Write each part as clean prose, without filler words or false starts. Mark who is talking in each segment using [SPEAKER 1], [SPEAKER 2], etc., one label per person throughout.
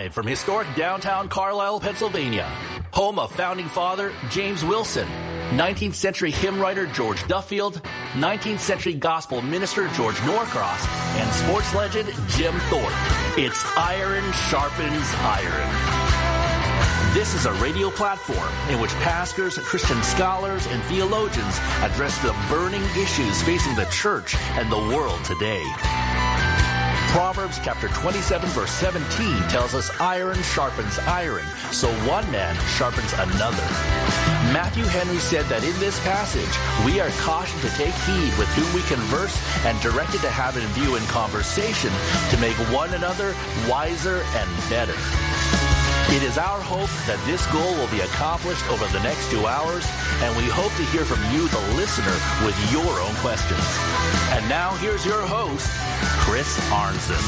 [SPEAKER 1] Live from historic downtown Carlisle, Pennsylvania, home of founding father James Wilson, 19th century hymn writer George Duffield, 19th century gospel minister George Norcross, and sports legend Jim Thorpe. It's Iron Sharpens Iron. This is a radio platform in which pastors, Christian scholars, and theologians address the burning issues facing the church and the world today. Proverbs chapter 27 verse 17 tells us iron sharpens iron, so one man sharpens another. Matthew Henry said that in this passage, we are cautioned to take heed with whom we converse and directed to have in view in conversation to make one another wiser and better. It is our hope that this goal will be accomplished over the next 2 hours, and we hope to hear from you, the listener, with your own questions. And now here's your host, Chris Arnzen.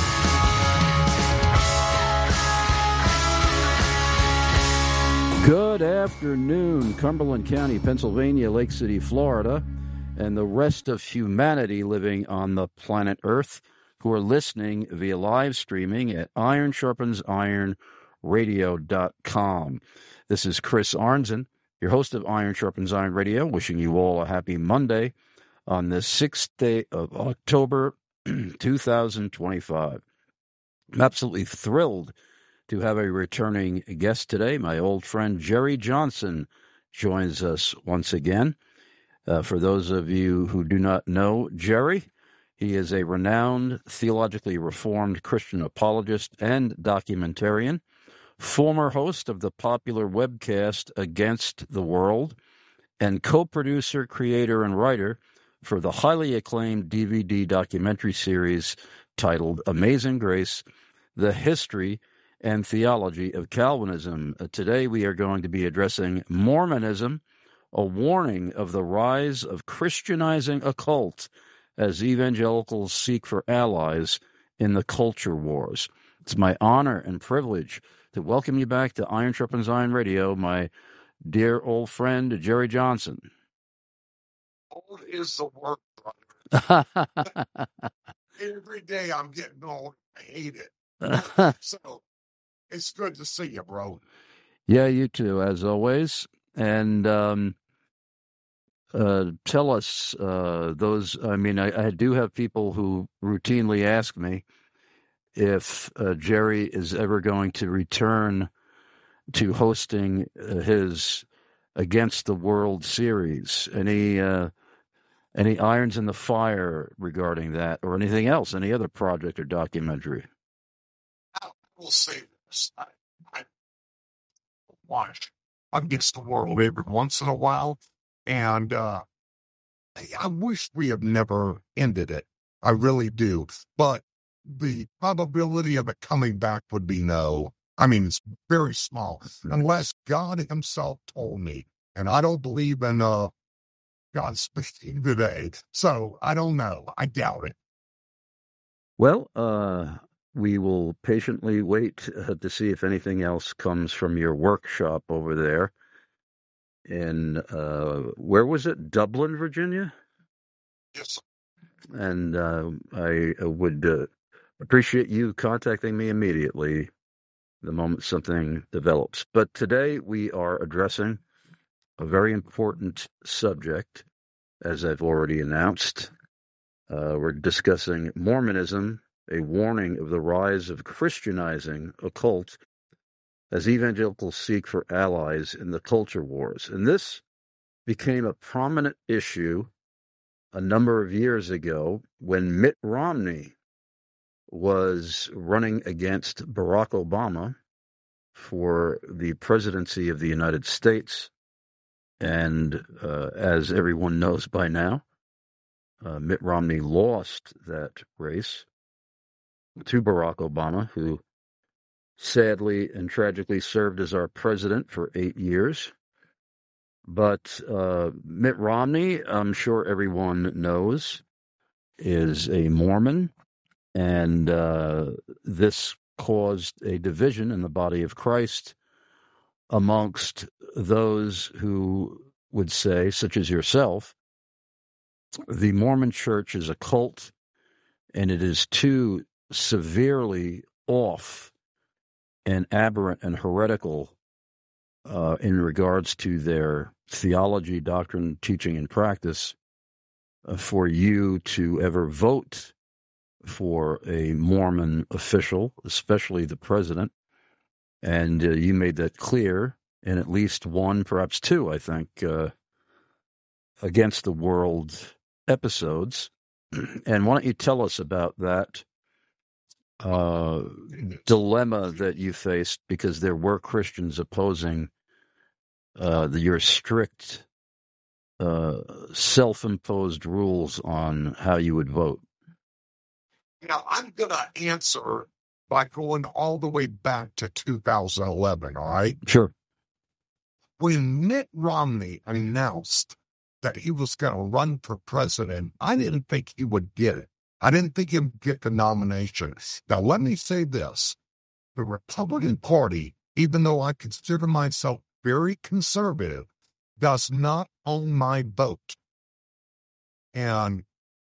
[SPEAKER 2] Good afternoon, Cumberland County, Pennsylvania, Lake City, Florida, and the rest of humanity living on the planet Earth who are listening via live streaming at Iron Sharpens Iron Radio.com. This is Chris Arnzen, your host of Iron Sharpens Iron Radio, wishing you all a happy Monday on the 6th day of October, 2025. I'm absolutely thrilled to have a returning guest today. My old friend Jerry Johnson joins us once again. For those of you who do not know Jerry, he is a renowned, theologically reformed Christian apologist and documentarian, former host of the popular webcast Against the World, and co-producer, creator, and writer for the highly acclaimed DVD documentary series titled Amazing Grace, The History and Theology of Calvinism. Today we are going to be addressing Mormonism, a warning of the rise of Christianizing a cult as evangelicals seek for allies in the culture wars. It's my honor and privilege to welcome you back to Iron Sharpens Iron Radio, my dear old friend, Jerry Johnson.
[SPEAKER 3] Old is the word, brother. Every day I'm getting old. I hate it. So it's good to see you, bro.
[SPEAKER 2] Yeah, you too, as always. And tell us, I do have people who routinely ask me if Jerry is ever going to return to hosting his Against the World series. Any irons in the fire regarding that, or anything else, any other project or documentary?
[SPEAKER 3] I will say this. I watch Against the World every once in a while, and I wish we had never ended it. I really do. But the probability of it coming back would be no. I mean, it's very small, unless God himself told me. And I don't believe in God speaking today. So I don't know. I doubt it.
[SPEAKER 2] Well, we will patiently wait to see if anything else comes from your workshop over there in, where was it? Dublin, Virginia?
[SPEAKER 3] Yes.
[SPEAKER 2] And I would appreciate you contacting me immediately the moment something develops. But today we are addressing a very important subject, as I've already announced. We're discussing Mormonism, a warning of the rise of Christianizing a cult as evangelicals seek for allies in the culture wars. And this became a prominent issue a number of years ago when Mitt Romney was running against Barack Obama for the presidency of the United States. And as everyone knows by now, Mitt Romney lost that race to Barack Obama, who sadly and tragically served as our president for 8 years. But Mitt Romney, I'm sure everyone knows, is a Mormon. And this caused a division in the body of Christ amongst those who would say, such as yourself, the Mormon Church is a cult and it is too severely off and aberrant and heretical in regards to their theology, doctrine, teaching, and practice for you to ever vote for a Mormon official, especially the president. And you made that clear in at least one, perhaps two, I think, Against the World episodes. And why don't you tell us about that dilemma that you faced, because there were Christians opposing your strict self-imposed rules on how you would vote.
[SPEAKER 3] Now, I'm going to answer by going all the way back to 2011, all right?
[SPEAKER 2] Sure.
[SPEAKER 3] When Mitt Romney announced that he was going to run for president, I didn't think he would get it. I didn't think he would get the nomination. Now, let me say this. The Republican Party, even though I consider myself very conservative, does not own my vote. And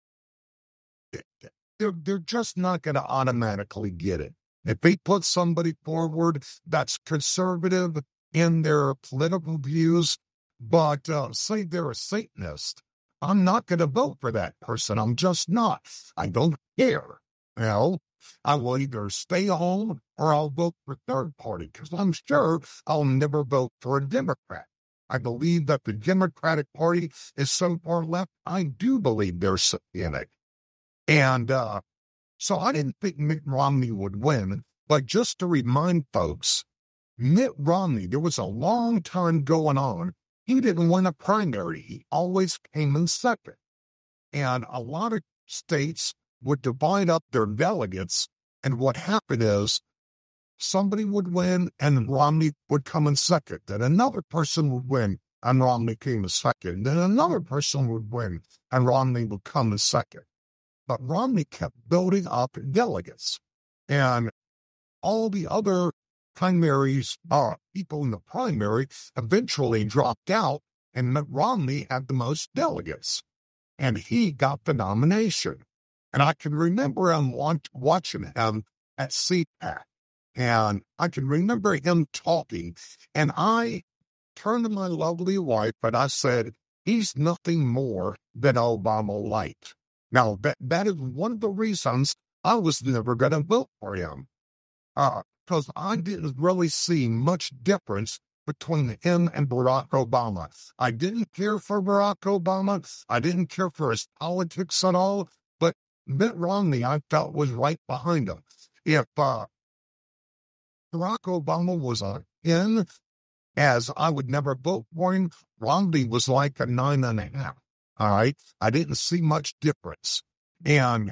[SPEAKER 3] they're just not going to automatically get it. If they put somebody forward that's conservative in their political views, but say they're a Satanist, I'm not going to vote for that person. I'm just not. I don't care. I will either stay home or I'll vote for third party, because I'm sure I'll never vote for a Democrat. I believe that the Democratic Party is so far left, I do believe they're satanic. And so I didn't think Mitt Romney would win. But just to remind folks, Mitt Romney, there was a long time going on. He didn't win a primary. He always came in second. And a lot of states would divide up their delegates. And what happened is somebody would win and Romney would come in second. Then another person would win and Romney came in second. Then another person would win and Romney would come in second. But Romney kept building up delegates. And all the other primaries, people in the primary eventually dropped out, and Mitt Romney had the most delegates. And he got the nomination. And I can remember him watching him at CPAC. And I can remember him talking. And I turned to my lovely wife and I said, he's nothing more than Obama light. Now, that is one of the reasons I was never going to vote for him. Because I didn't really see much difference between him and Barack Obama. I didn't care for Barack Obama. I didn't care for his politics at all. But Mitt Romney, I felt, was right behind him. If Barack Obama was in, as I would never vote for him, Romney was like a 9.5. All right? I didn't see much difference. And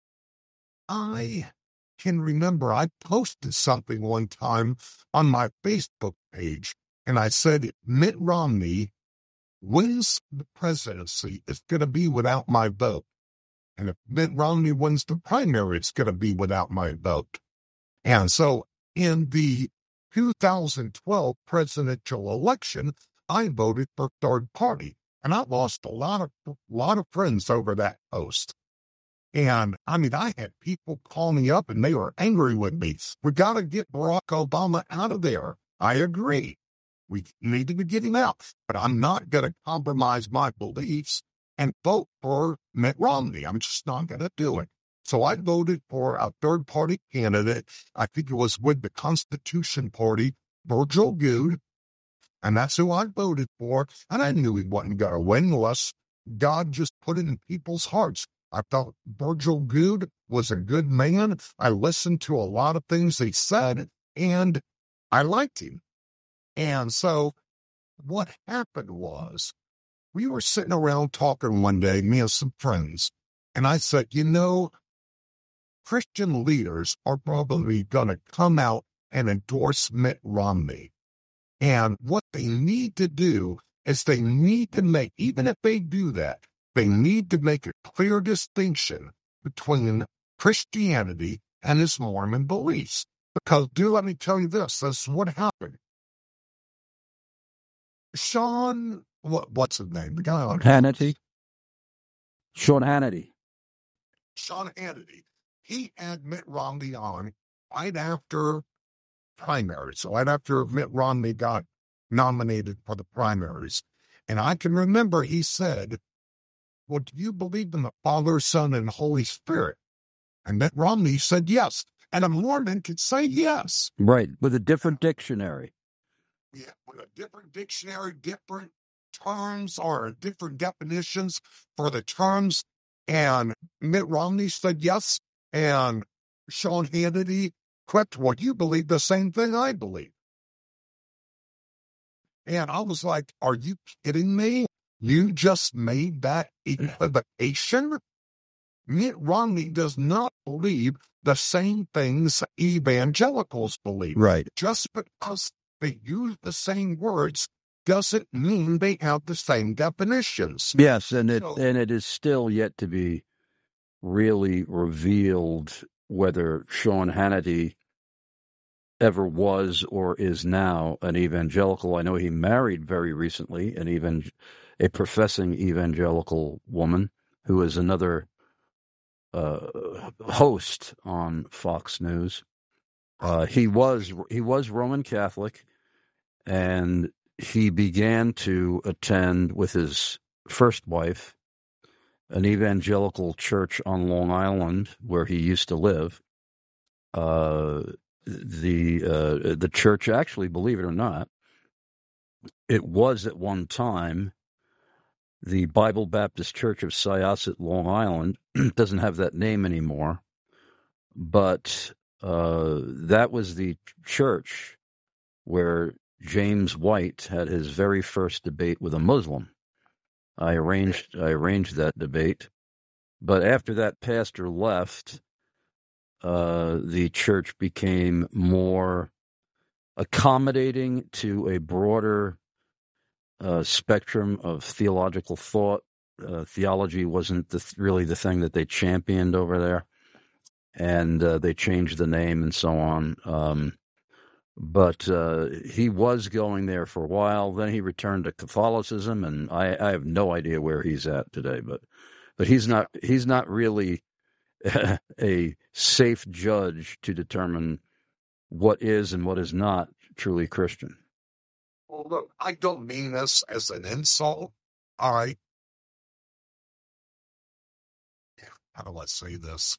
[SPEAKER 3] I can remember I posted something one time on my Facebook page, and I said, if Mitt Romney wins the presidency, it's going to be without my vote. And if Mitt Romney wins the primary, it's going to be without my vote. And so in the 2012 presidential election, I voted for third party. And I lost a lot of friends over that post. And I mean, I had people call me up and they were angry with me. We got to get Barack Obama out of there. I agree. We need to get him out. But I'm not going to compromise my beliefs and vote for Mitt Romney. I'm just not going to do it. So I voted for a third party candidate. I think it was with the Constitution Party, Virgil Goode. And that's who I voted for. And I knew he wasn't going to win unless God just put it in people's hearts. I thought Virgil Goode was a good man. I listened to a lot of things he said, and I liked him. And so what happened was we were sitting around talking one day, me and some friends, and I said, Christian leaders are probably going to come out and endorse Mitt Romney. And what they need to do is they need to make, even if they do that, they need to make a clear distinction between Christianity and his Mormon beliefs. Because, let me tell you this is what happened. Sean, what's his name? The guy on
[SPEAKER 2] Hannity. Sean Hannity.
[SPEAKER 3] He had Mitt Romney on right after primaries. So right after Mitt Romney got nominated for the primaries. And I can remember he said, well, do you believe in the Father, Son, and Holy Spirit? And Mitt Romney said yes. And a Mormon could say yes.
[SPEAKER 2] Right, with a different dictionary.
[SPEAKER 3] Yeah, with a different dictionary, different terms or different definitions for the terms. And Mitt Romney said yes. And Sean Hannity quipped, well, you believe the same thing I believe. And I was like, are you kidding me? You just made that equivocation? Mitt Romney does not believe the same things evangelicals believe.
[SPEAKER 2] Right.
[SPEAKER 3] Just because they use the same words doesn't mean they have the same definitions.
[SPEAKER 2] Yes, and it is still yet to be really revealed whether Sean Hannity ever was or is now an evangelical. I know he married very recently a professing evangelical woman who is another host on Fox News. He was Roman Catholic, and he began to attend with his first wife an evangelical church on Long Island where he used to live. The church, actually, believe it or not, it was at one time the Bible Baptist Church of Syosset, Long Island. It doesn't have that name anymore, but that was the church where James White had his very first debate with a Muslim. I arranged that debate, but after that pastor left, the church became more accommodating to a broader spectrum of theological thought. Theology wasn't really the thing that they championed over there, and they changed the name and so on. But he was going there for a while. Then he returned to Catholicism, and I have no idea where he's at today. But he's not really a safe judge to determine what is and what is not truly Christian.
[SPEAKER 3] Well, look, I don't mean this as an insult. All right. How do I say this?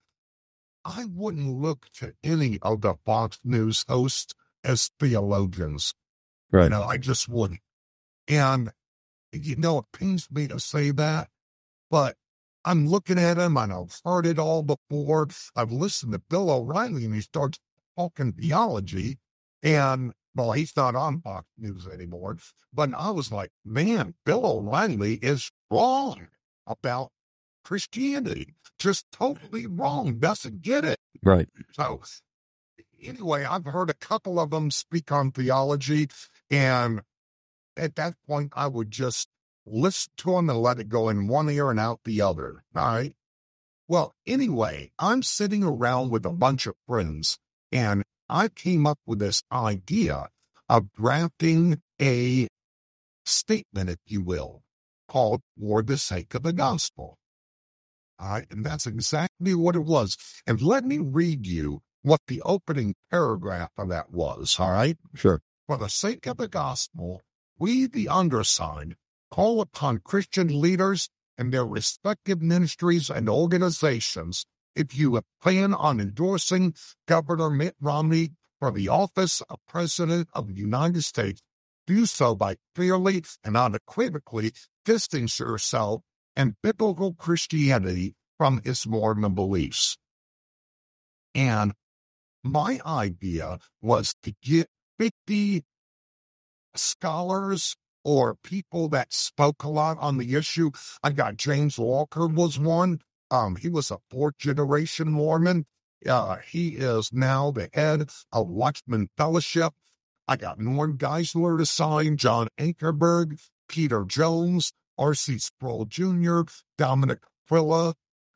[SPEAKER 3] I wouldn't look to any of the Fox News hosts as theologians.
[SPEAKER 2] Right.
[SPEAKER 3] I just wouldn't. And, it pains me to say that, but I'm looking at him and I've heard it all before. I've listened to Bill O'Reilly and he starts talking theology, and, well, he's not on Fox News anymore. But I was like, man, Bill O'Reilly is wrong about Christianity. Just totally wrong. Doesn't get it.
[SPEAKER 2] Right.
[SPEAKER 3] So anyway, I've heard a couple of them speak on theology, and at that point, I would just listen to them and let it go in one ear and out the other. All right. Well, anyway, I'm sitting around with a bunch of friends, and I came up with this idea of drafting a statement, if you will, called For the Sake of the Gospel. All right, and that's exactly what it was. And let me read you what the opening paragraph of that was, all right?
[SPEAKER 2] Sure.
[SPEAKER 3] For the sake of the gospel, we, the undersigned, call upon Christian leaders and their respective ministries and organizations, if you plan on endorsing Governor Mitt Romney for the office of President of the United States, do so by clearly and unequivocally distancing yourself and biblical Christianity from its Mormon beliefs. And my idea was to get 50 scholars or people that spoke a lot on the issue. I got James Walker was one. He was a fourth-generation Mormon. He is now the head of Watchman Fellowship. I got Norm Geisler to sign, John Ankerberg, Peter Jones, R.C. Sproul Jr., Dominic Aquila,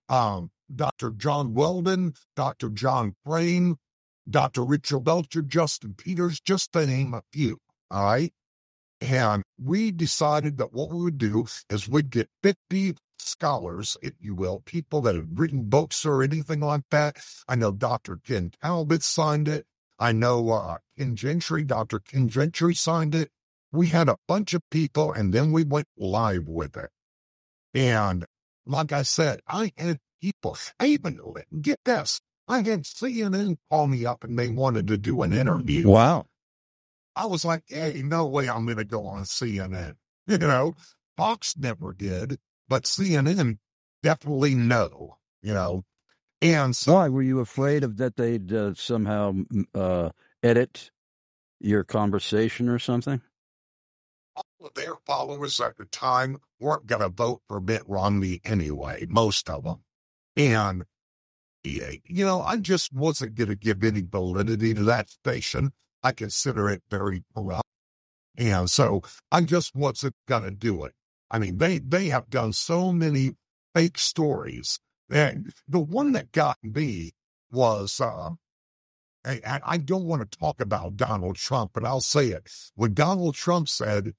[SPEAKER 3] Dr. John Weldon, Dr. John Frame, Dr. Richard Belcher, Justin Peters, just to name a few, all right? And we decided that what we would do is we'd get 50 scholars, if you will, people that have written books or anything like that. I know Dr. Ken Talbot signed it. I know Ken Gentry, Dr. Ken Gentry signed it. We had a bunch of people, and then we went live with it. And like I said, I had people, I even, get this, I had CNN call me up and they wanted to do an interview.
[SPEAKER 2] Wow.
[SPEAKER 3] I was like, hey, no way I'm going to go on CNN. You know, Fox never did, but CNN definitely no, you know. And so,
[SPEAKER 2] Why? Were you afraid of that they'd somehow edit your conversation or something?
[SPEAKER 3] all of their followers at the time weren't going to vote for Mitt Romney anyway, most of them. And, you know, I just wasn't going to give any validity to that station. I consider it very corrupt. And so I just wasn't going to do it. I mean, they have done so many fake stories. And the one that got me was, I don't want to talk about Donald Trump, but I'll say it. When Donald Trump said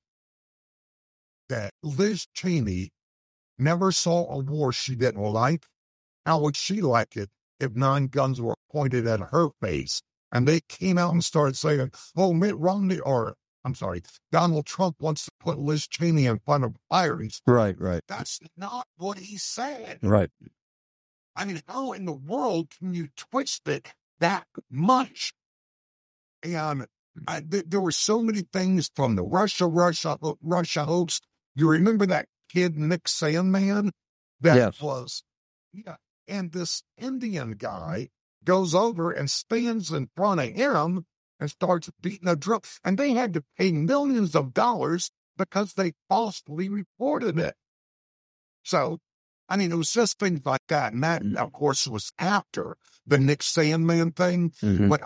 [SPEAKER 3] that Liz Cheney never saw a war she didn't like, how would she like it if 9 guns were pointed at her face? And they came out and started saying, oh, Mitt Romney, or I'm sorry, Donald Trump wants to put Liz Cheney in front of fires.
[SPEAKER 2] Right.
[SPEAKER 3] That's not what he said.
[SPEAKER 2] Right.
[SPEAKER 3] I mean, how in the world can you twist it that much? And there were so many things from the Russia hoax. You remember that kid, Nick Sandman? That
[SPEAKER 2] Yes.
[SPEAKER 3] was, yeah. And this Indian guy goes over and stands in front of him and starts beating a drum. And they had to pay millions of dollars because they falsely reported it. So, I mean, it was just things like that. And that, of course, was after the Nick Sandman thing.
[SPEAKER 2] Mhm.
[SPEAKER 3] But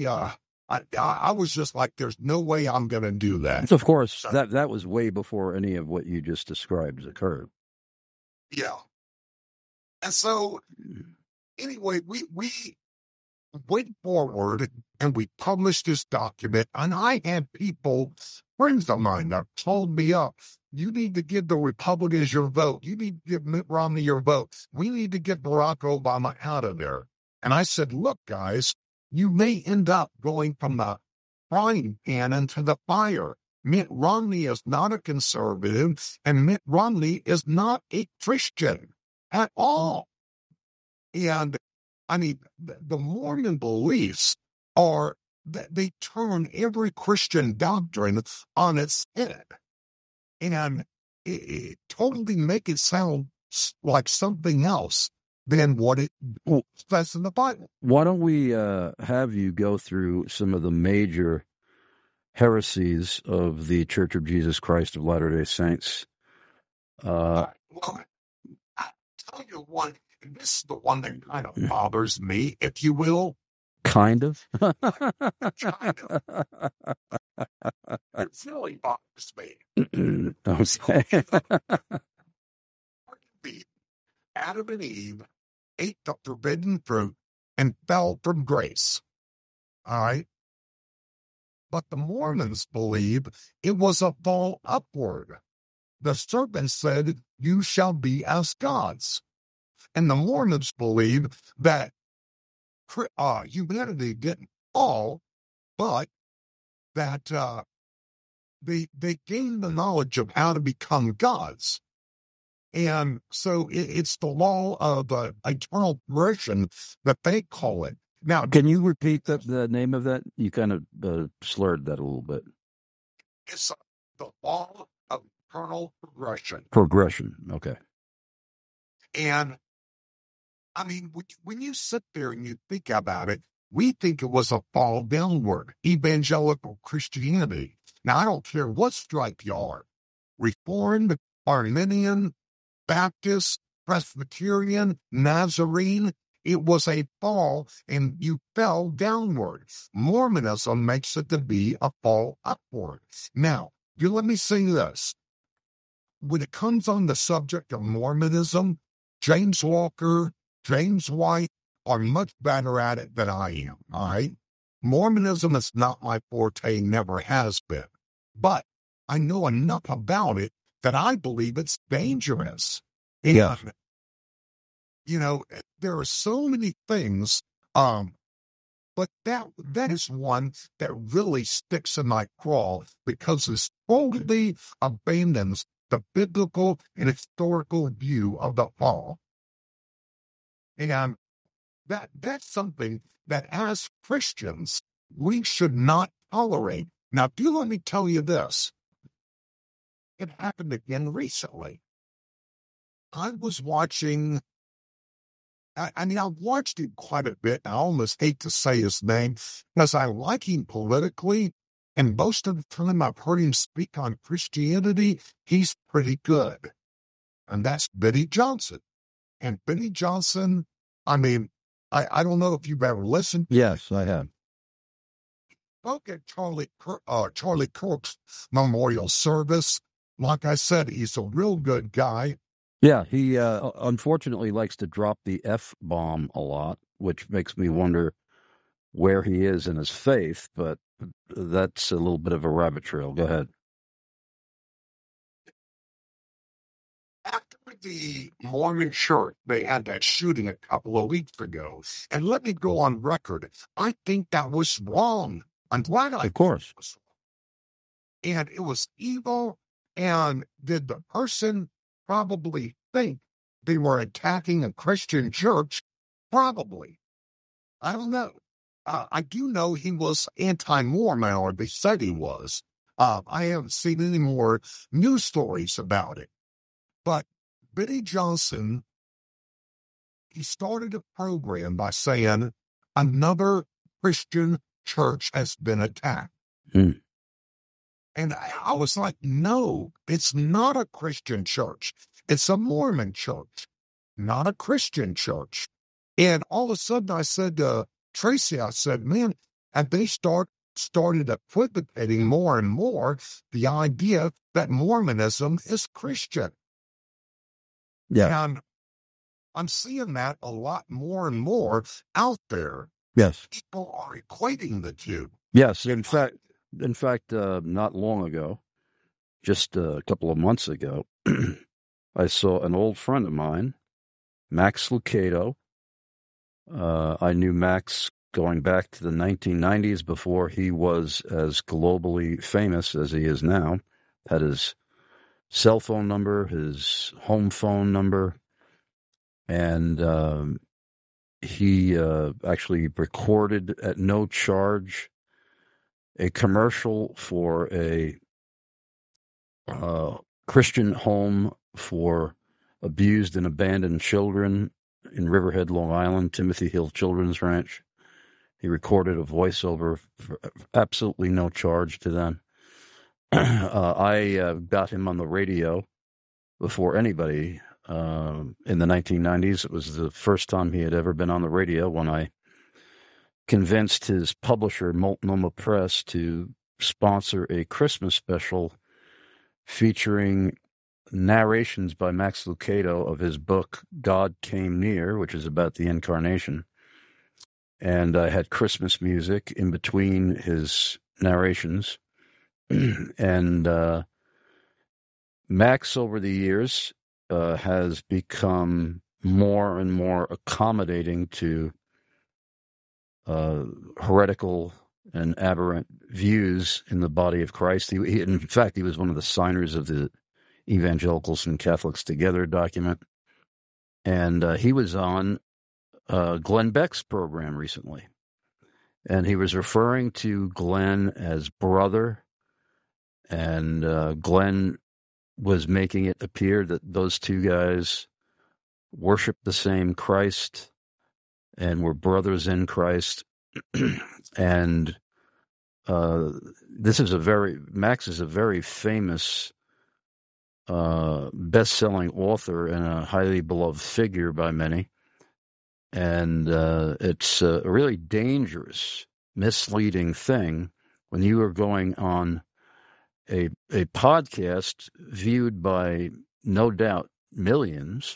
[SPEAKER 3] I was just like, there's no way I'm going to do that.
[SPEAKER 2] So, of course,
[SPEAKER 3] So,
[SPEAKER 2] that was way before any of what you just described occurred.
[SPEAKER 3] yeah. And so, anyway, we went forward and we published this document. And I had people, friends of mine, that told me up, you need to give the Republicans your vote. You need to give Mitt Romney your vote. We need to get Barack Obama out of there. And I said, look, guys, you may end up going from the frying pan into the fire. Mitt Romney is not a conservative, and Mitt Romney is not a Christian at all. And I mean, the Mormon beliefs are that they turn every Christian doctrine on its head and it totally make it sound like something else than what it says in the Bible.
[SPEAKER 2] Why don't we have you go through some of the major heresies of the Church of Jesus Christ of Latter-day Saints?
[SPEAKER 3] Well, I tell you one, this is the one that kind of bothers me, if you will.
[SPEAKER 2] Kind of.
[SPEAKER 3] Kind of. It really bothers me.
[SPEAKER 2] Okay.
[SPEAKER 3] Adam and Eve ate the forbidden fruit and fell from grace. All right. But the Mormons believe it was a fall upward. The serpent said, you shall be as gods. And the Mormons believe that humanity didn't fall, but that they gained the knowledge of how to become gods. And so it's the law of eternal progression that they call it. Now,
[SPEAKER 2] Can you repeat the name of that? You kind of slurred that a little bit.
[SPEAKER 3] it's the law of eternal progression.
[SPEAKER 2] Progression. Okay.
[SPEAKER 3] And I mean, when you sit there and you think about it, we think it was a fall downward, evangelical Christianity. Now, I don't care what stripe you are, Reformed, Arminian, Baptist, Presbyterian, Nazarene, it was a fall and you fell downward. Mormonism makes it to be a fall upward. Now, you let me say this. When it comes on the subject of Mormonism, James Walker, James White are much better at it than I am, all right? Mormonism is not my forte, never has been. But I know enough about it that I believe it's dangerous. And,
[SPEAKER 2] Yeah.
[SPEAKER 3] you know, there are so many things But that is one that really sticks in my craw because it totally abandons the biblical and historical view of the fall. And that's something that as Christians, we should not tolerate. Now, do let me tell you this. It happened again recently. I was watching, I've watched him quite a bit. I almost hate to say his name because I like him politically. And most of the time I've heard him speak on Christianity, he's pretty good. And that's Benny Johnson. And Benny Johnson, I don't know if you've ever listened.
[SPEAKER 2] Yes, I have.
[SPEAKER 3] Spoke at Charlie Kirk's memorial service. Like I said, he's a real good guy.
[SPEAKER 2] Yeah, he unfortunately likes to drop the F-bomb a lot, which makes me wonder where he is in his faith, but that's a little bit of a rabbit trail. Go ahead.
[SPEAKER 3] After the Mormon church, they had that shooting a couple of weeks ago. And let me go on record. I think that was wrong. I'm glad I
[SPEAKER 2] Of course.
[SPEAKER 3] was wrong. And it was evil. And did the person probably think they were attacking a Christian church? Probably. I don't know. I do know he was anti-Mormon, or they said he was. I haven't seen any more news stories about it. But Benny Johnson, he started a program by saying another Christian church has been attacked.
[SPEAKER 2] Hmm.
[SPEAKER 3] And I was like, no, it's not a Christian church. It's a Mormon church, not a Christian church. And all of a sudden I said to Tracy, I said, man, and they started equivocating more and more the idea that Mormonism is Christian.
[SPEAKER 2] Yeah.
[SPEAKER 3] And I'm seeing that a lot more and more out there.
[SPEAKER 2] Yes.
[SPEAKER 3] People are equating the two.
[SPEAKER 2] Yes. In fact, not long ago, just a couple of months ago, I saw an old friend of mine, Max Lucado. I knew Max going back to the 1990s before he was as globally famous as he is now. Had his cell phone number, his home phone number, and he actually recorded at no charge a commercial for a Christian home for abused and abandoned children in Riverhead, Long Island, Timothy Hill Children's Ranch. He recorded a voiceover for absolutely no charge to them. I got him on the radio before anybody in the 1990s. It was the first time he had ever been on the radio when I convinced his publisher, Multnomah Press, to sponsor a Christmas special featuring narrations by Max Lucado of his book, God Came Near, which is about the incarnation. And I had Christmas music in between his narrations. And Max, over the years, has become more and more accommodating to heretical and aberrant views in the body of Christ. He, in fact, he was one of the signers of the Evangelicals and Catholics Together document. And he was on Glenn Beck's program recently. And he was referring to Glenn as brother. And Glenn was making it appear that those two guys worshiped the same Christ and were brothers in Christ. And Max is a very famous best-selling author and a highly beloved figure by many. And it's a really dangerous, misleading thing when you are going on a podcast viewed by no doubt millions,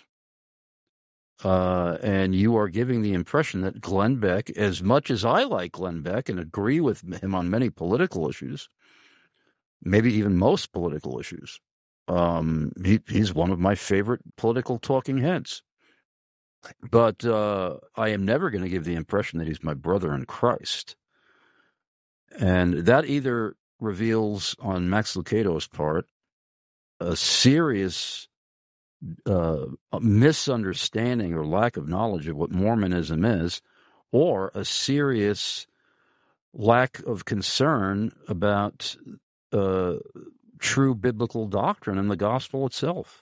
[SPEAKER 2] and you are giving the impression that Glenn Beck, as much as I like Glenn Beck and agree with him on many political issues, maybe even most political issues, he's one of my favorite political talking heads. But I am never going to give the impression that he's my brother in Christ. And that either reveals on Max Lucado's part a serious misunderstanding or lack of knowledge of what Mormonism is, or a serious lack of concern about true biblical doctrine and the gospel itself.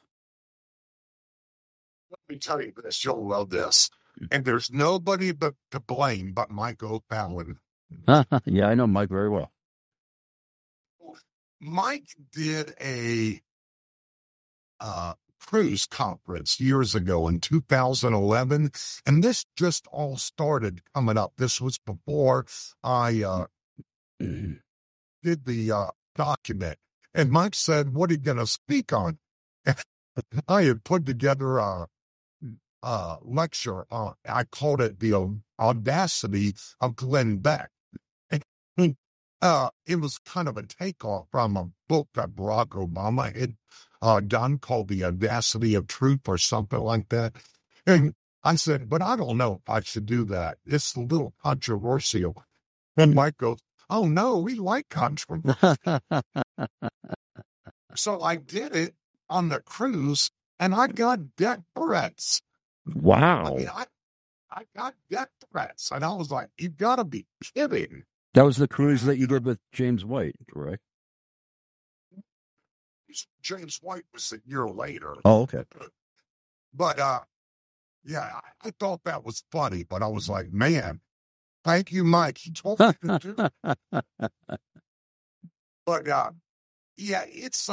[SPEAKER 3] Let me tell you this, you'll love this. And there's nobody to blame but Mike O'Fallon.
[SPEAKER 2] Yeah, I know Mike very well.
[SPEAKER 3] Mike did a cruise conference years ago in 2011, and this just all started coming up. This was before I did the document. And Mike said, "What are you going to speak on?" And I had put together a lecture. I called it The Audacity of Glenn Beck. And it was kind of a takeoff from a book that Barack Obama had done called The Audacity of Truth or something like that. And I said, "But I don't know if I should do that. It's a little controversial." And Mike goes, "Oh, no, we like controversy." So I did it on the cruise, and I got death threats.
[SPEAKER 2] Wow.
[SPEAKER 3] I mean, I got death threats, and I was like, "You got to be kidding."
[SPEAKER 2] That was the cruise that you did with James White, correct?
[SPEAKER 3] James White was a year later.
[SPEAKER 2] Oh, okay.
[SPEAKER 3] But, yeah, I thought that was funny, but I was like, "Man, thank you, Mike. He told me to do it." But, yeah, it's,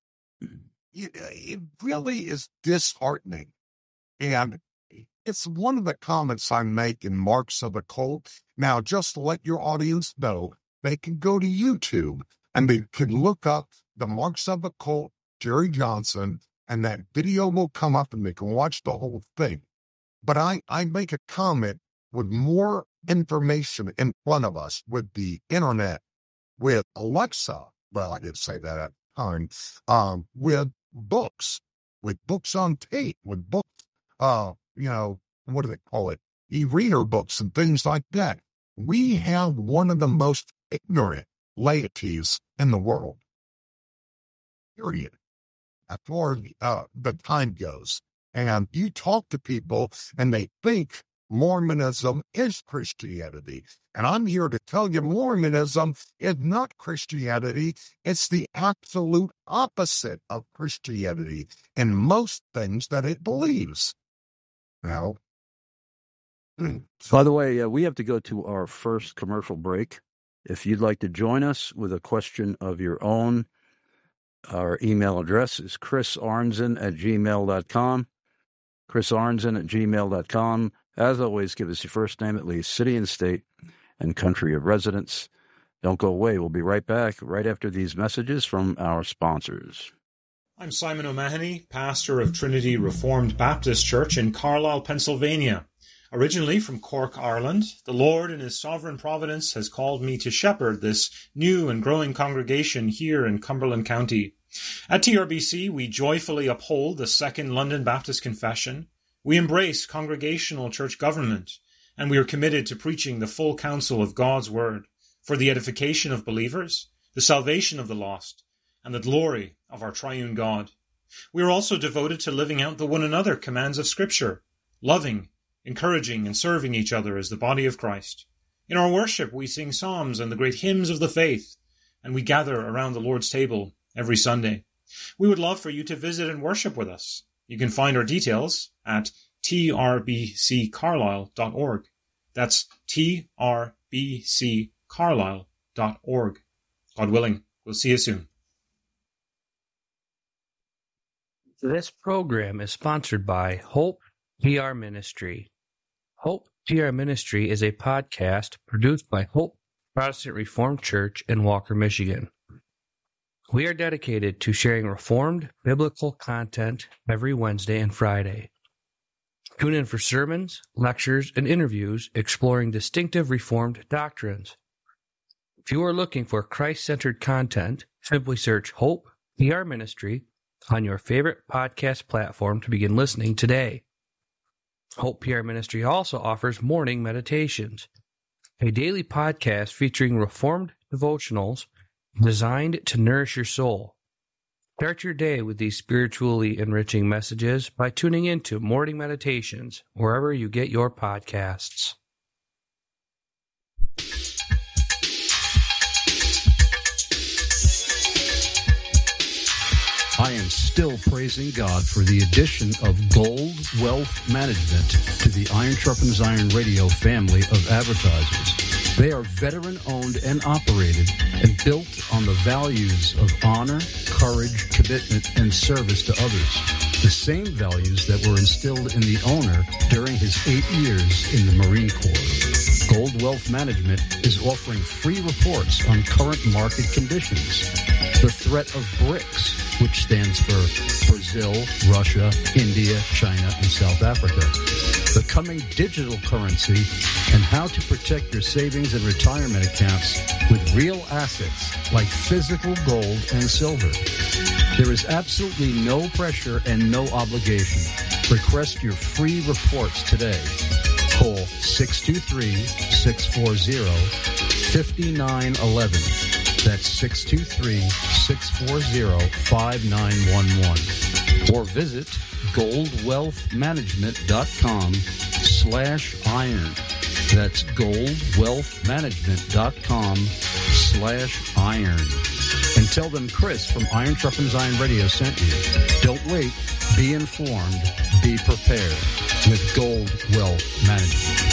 [SPEAKER 3] it really is disheartening. And it's one of the comments I make in Marks of a Cult. Now, just to let your audience know, they can go to YouTube and they can look up the Marks of a Cult, Jerry Johnson, and that video will come up and they can watch the whole thing. But I make a comment with more information in front of us with the internet, with Alexa. Well, I didn't say that at the time. With books on tape, with books, what do they call it? E-reader books and things like that. We have one of the most ignorant laities in the world. Period. As far as the time goes. And you talk to people and they think Mormonism is Christianity. And I'm here to tell you Mormonism is not Christianity. It's the absolute opposite of Christianity in most things that it believes. Now,
[SPEAKER 2] by the way, we have to go to our first commercial break. If you'd like to join us with a question of your own, our email address is chrisarnzen@gmail.com. chrisarnzen@gmail.com. As always, give us your first name, at least city and state, and country of residence. Don't go away. We'll be right back right after these messages from our sponsors.
[SPEAKER 4] I'm Simon O'Mahony, pastor of Trinity Reformed Baptist Church in Carlisle, Pennsylvania. Originally from Cork, Ireland, the Lord in His sovereign providence has called me to shepherd this new and growing congregation here in Cumberland County. At TRBC, we joyfully uphold the Second London Baptist Confession. We embrace congregational church government, and we are committed to preaching the full counsel of God's Word for the edification of believers, the salvation of the lost, and the glory of our triune God. We are also devoted to living out the one another commands of Scripture, loving, encouraging, and serving each other as the body of Christ. In our worship, we sing psalms and the great hymns of the faith, and we gather around the Lord's table every Sunday. We would love for you to visit and worship with us. You can find our details at trbccarlisle.org. That's trbccarlisle.org. God willing, we'll see you soon.
[SPEAKER 5] This program is sponsored by Hope PR Ministry. Hope PR Ministry is a podcast produced by Hope Protestant Reformed Church in Walker, Michigan. We are dedicated to sharing Reformed biblical content every Wednesday and Friday. Tune in for sermons, lectures, and interviews exploring distinctive Reformed doctrines. If you are looking for Christ-centered content, simply search Hope PR Ministry on your favorite podcast platform to begin listening today. Hope PR Ministry also offers morning meditations, a daily podcast featuring Reformed devotionals designed to nourish your soul. Start your day with these spiritually enriching messages by tuning into Morning Meditations wherever you get your podcasts.
[SPEAKER 2] I am still praising God for the addition of Gold Wealth Management to the Iron Sharpens Iron Radio family of advertisers. They are veteran-owned and operated and built on the values of honor, courage, commitment, and service to others. The same values that were instilled in the owner during his 8 years in the Marine Corps. Gold Wealth Management is offering free reports on current market conditions. The threat of BRICS, which stands for Brazil, Russia, India, China, and South Africa. The coming digital currency and how to protect your savings and retirement accounts with real assets like physical gold and silver. There is absolutely no pressure and no obligation. Request your free reports today. Call 623-640-5911. That's 623-640-5911. Or visit goldwealthmanagement.com/iron. That's goldwealthmanagement.com/iron. And tell them Chris from Iron Sharpens Iron Radio sent you. Don't wait. Be informed. Be prepared with Gold Wealth Management.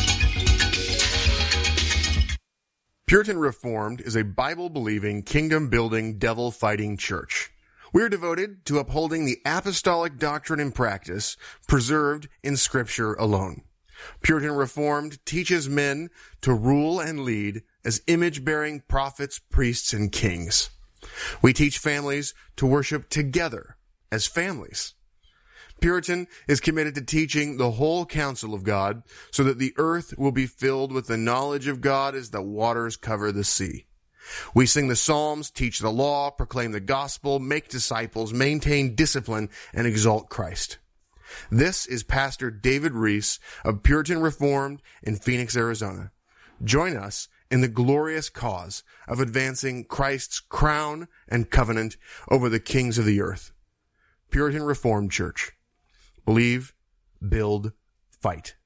[SPEAKER 6] Puritan Reformed is a Bible-believing, kingdom-building, devil-fighting church. We are devoted to upholding the apostolic doctrine and practice preserved in Scripture alone. Puritan Reformed teaches men to rule and lead as image-bearing prophets, priests, and kings. We teach families to worship together as families. Puritan is committed to teaching the whole counsel of God so that the earth will be filled with the knowledge of God as the waters cover the sea. We sing the Psalms, teach the law, proclaim the gospel, make disciples, maintain discipline, and exalt Christ. This is Pastor David Reese of Puritan Reformed in Phoenix, Arizona. Join us in the glorious cause of advancing Christ's crown and covenant over the kings of the earth. Puritan Reformed Church. Believe, build, fight.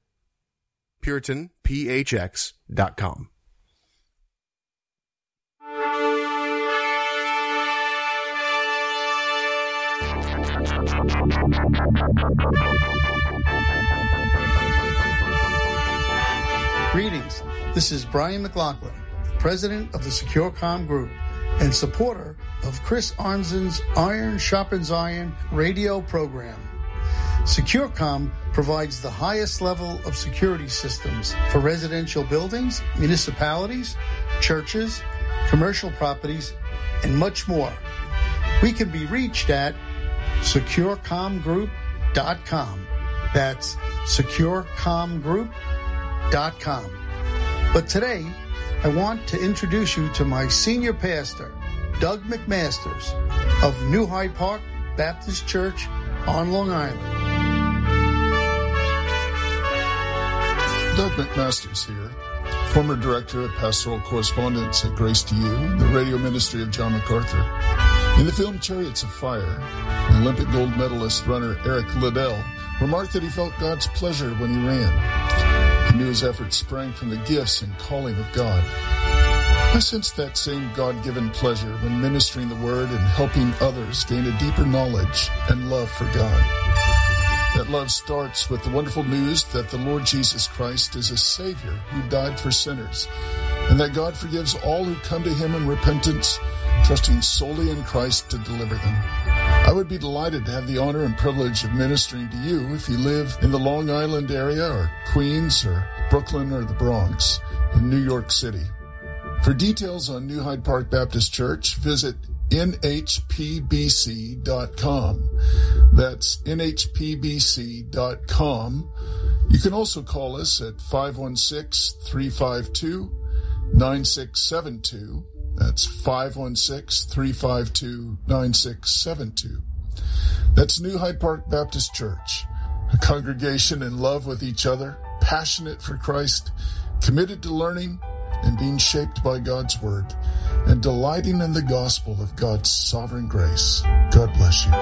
[SPEAKER 6] PuritanPHX.com.
[SPEAKER 7] Greetings. This is Brian McLaughlin, president of the SecureCom Group and supporter of Chris Arnzen's Iron Sharpens Iron radio program. SecureCom provides the highest level of security systems for residential buildings, municipalities, churches, commercial properties, and much more. We can be reached at securecomgroup.com. That's securecomgroup.com. But today, I want to introduce you to my senior pastor, Doug McMasters of New Hyde Park Baptist Church on Long Island.
[SPEAKER 8] Doug McMasters here, former director of pastoral correspondence at Grace to You, the radio ministry of John MacArthur. In the film Chariots of Fire, Olympic gold medalist runner Eric Liddell remarked that he felt God's pleasure when he ran. He knew his efforts sprang from the gifts and calling of God. I sensed that same God-given pleasure when ministering the Word and helping others gain a deeper knowledge and love for God. That love starts with the wonderful news that the Lord Jesus Christ is a Savior who died for sinners, and that God forgives all who come to Him in repentance, trusting solely in Christ to deliver them. I would be delighted to have the honor and privilege of ministering to you if you live in the Long Island area or Queens or Brooklyn or the Bronx in New York City. For details on New Hyde Park Baptist Church, visit nhpbc.com. That's nhpbc.com. You can also call us at 516-352-9672. That's 516-352-9672. That's New Hyde Park Baptist Church, a congregation in love with each other, passionate for Christ, committed to learning and being shaped by God's Word, and delighting in the gospel of God's sovereign grace. God bless you.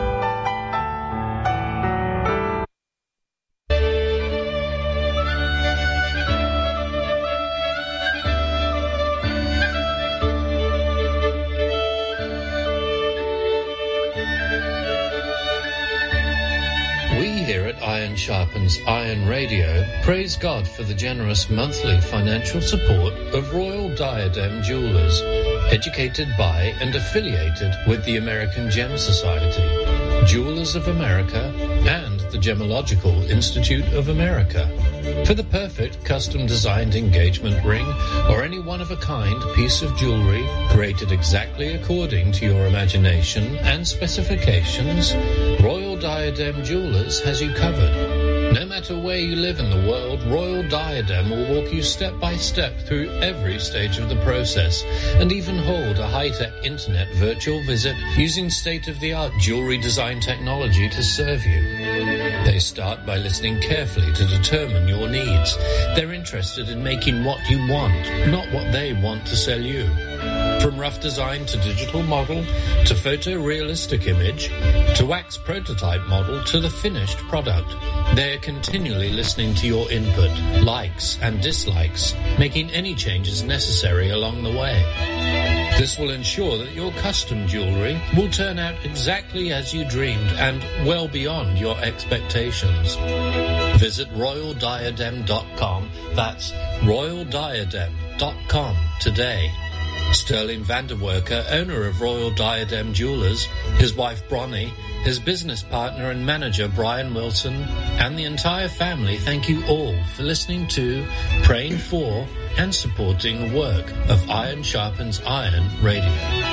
[SPEAKER 9] Iron Sharpens Iron Radio praise God for the generous monthly financial support of Royal Diadem Jewelers, educated by and affiliated with the American Gem Society, Jewelers of America, and the Gemological Institute of America. For the perfect custom-designed engagement ring or any one-of-a-kind piece of jewelry created exactly according to your imagination and specifications, Royal Diadem Jewelers has you covered. No matter where you live in the world, Royal Diadem will walk you step by step through every stage of the process and even hold a high-tech internet virtual visit using state-of-the-art jewelry design technology to serve you. They start by listening carefully to determine your needs. They're interested in making what you want, not what they want to sell you. From rough design to digital model, to photorealistic image, to wax prototype model, to the finished product, they're continually listening to your input, likes and dislikes, making any changes necessary along the way. This will ensure that your custom jewelry will turn out exactly as you dreamed and well beyond your expectations. Visit royaldiadem.com. That's royaldiadem.com today. Sterling Vanderwerker, owner of Royal Diadem Jewelers, his wife Bronnie, his business partner and manager Brian Wilson, and the entire family thank you all for listening to, praying for, and supporting the work of Iron Sharpens Iron Radio.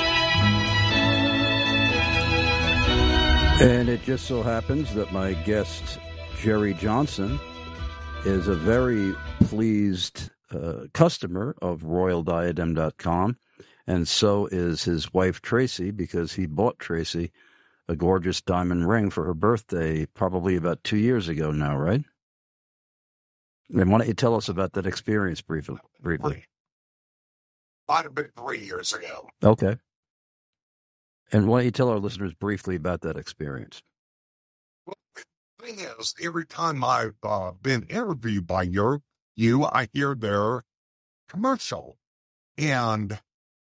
[SPEAKER 2] And it just so happens that my guest, Jerry Johnson, is a very pleased customer of RoyalDiadem.com, and so is his wife, Tracy, because he bought Tracy a gorgeous diamond ring for her birthday probably about 2 years ago now, right? And why don't you tell us about that experience briefly?
[SPEAKER 3] Might have been 3 years ago.
[SPEAKER 2] Okay. And why don't you tell our listeners briefly about that experience?
[SPEAKER 3] Well, the thing is, every time I've been interviewed by you, I hear their commercial. And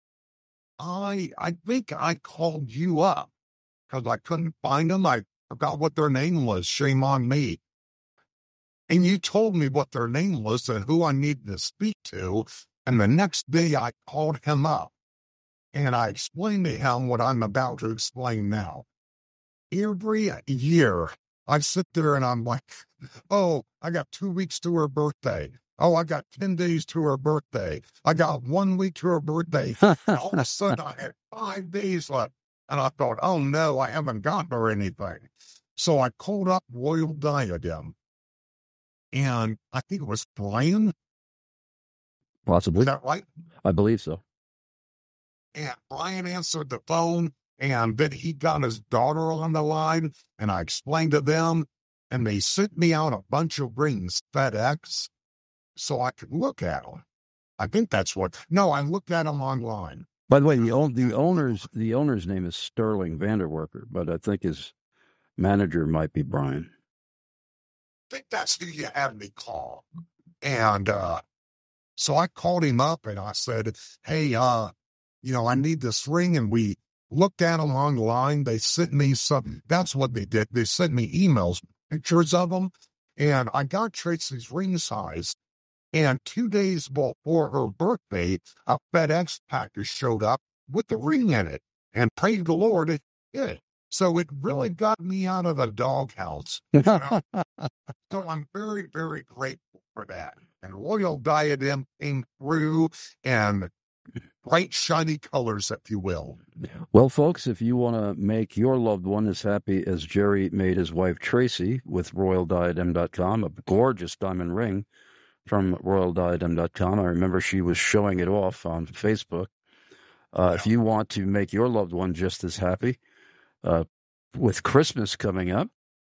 [SPEAKER 3] I think I called you up because I couldn't find them. I forgot what their name was. Shame on me. And you told me what their name was and who I needed to speak to. And the next day I called him up and I explained to him what I'm about to explain now. Every year I sit there and I'm like, oh, I got 2 weeks to her birthday. Oh, I got 10 days to her birthday. I got 1 week to her birthday. And all of a sudden I had 5 days left. And I thought, oh no, I haven't gotten her anything. So I called up Royal Diadem. And I think it was Brian.
[SPEAKER 2] Possibly.
[SPEAKER 3] Is that right?
[SPEAKER 2] I believe so.
[SPEAKER 3] And Brian answered the phone, and then he got his daughter on the line, and I explained to them, and they sent me out a bunch of rings, FedEx, so I could look at them. I think that's I looked at them online.
[SPEAKER 2] By the way, the owner's name is Sterling Vanderwerker, but I think his manager might be Brian.
[SPEAKER 3] I think that's who you had me call. And so I called him up and I said, hey, I need this ring. And we looked at them online. They sent me that's what they did. They sent me emails, pictures of them. And I got Tracy's ring size. And 2 days before her birthday, a FedEx package showed up with the ring in it. And praise the Lord, it did. So it really got me out of the doghouse. So I'm very, very grateful for that. And Royal Diadem came through and bright, shiny colors, if you will.
[SPEAKER 2] Well, folks, if you want to make your loved one as happy as Jerry made his wife Tracy with RoyalDiadem.com, a gorgeous diamond ring from RoyalDiadem.com. I remember she was showing it off on Facebook. If you want to make your loved one just as happy, with Christmas coming up,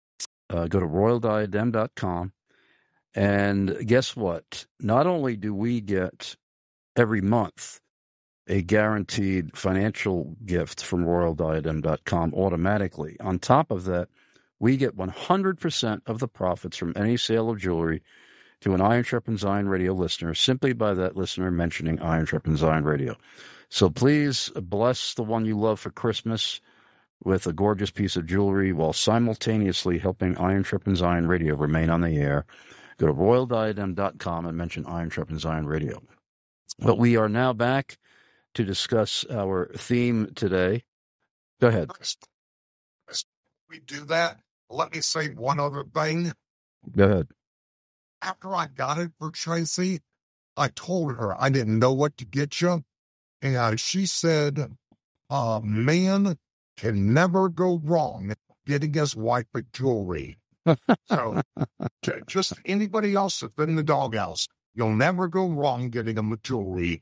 [SPEAKER 2] Go to royaldiadem.com. And guess what? Not only do we get every month a guaranteed financial gift from royaldiadem.com automatically, on top of that, we get 100% of the profits from any sale of jewelry to an Iron Sharpens Iron Radio listener simply by that listener mentioning Iron Sharpens Iron Radio. So please bless the one you love for Christmas with a gorgeous piece of jewelry while simultaneously helping Iron Sharpens Iron Radio remain on the air. Go to royaldiadem.com and mention Iron Sharpens Iron Radio. But we are now back to discuss our theme today. Go ahead.
[SPEAKER 3] We do that. Let me say one other thing.
[SPEAKER 2] Go ahead.
[SPEAKER 3] After I got it for Tracy, I told her I didn't know what to get you. And she said, man can never go wrong getting his wife a jewelry. So just anybody else that's in the doghouse, you'll never go wrong getting them a jewelry.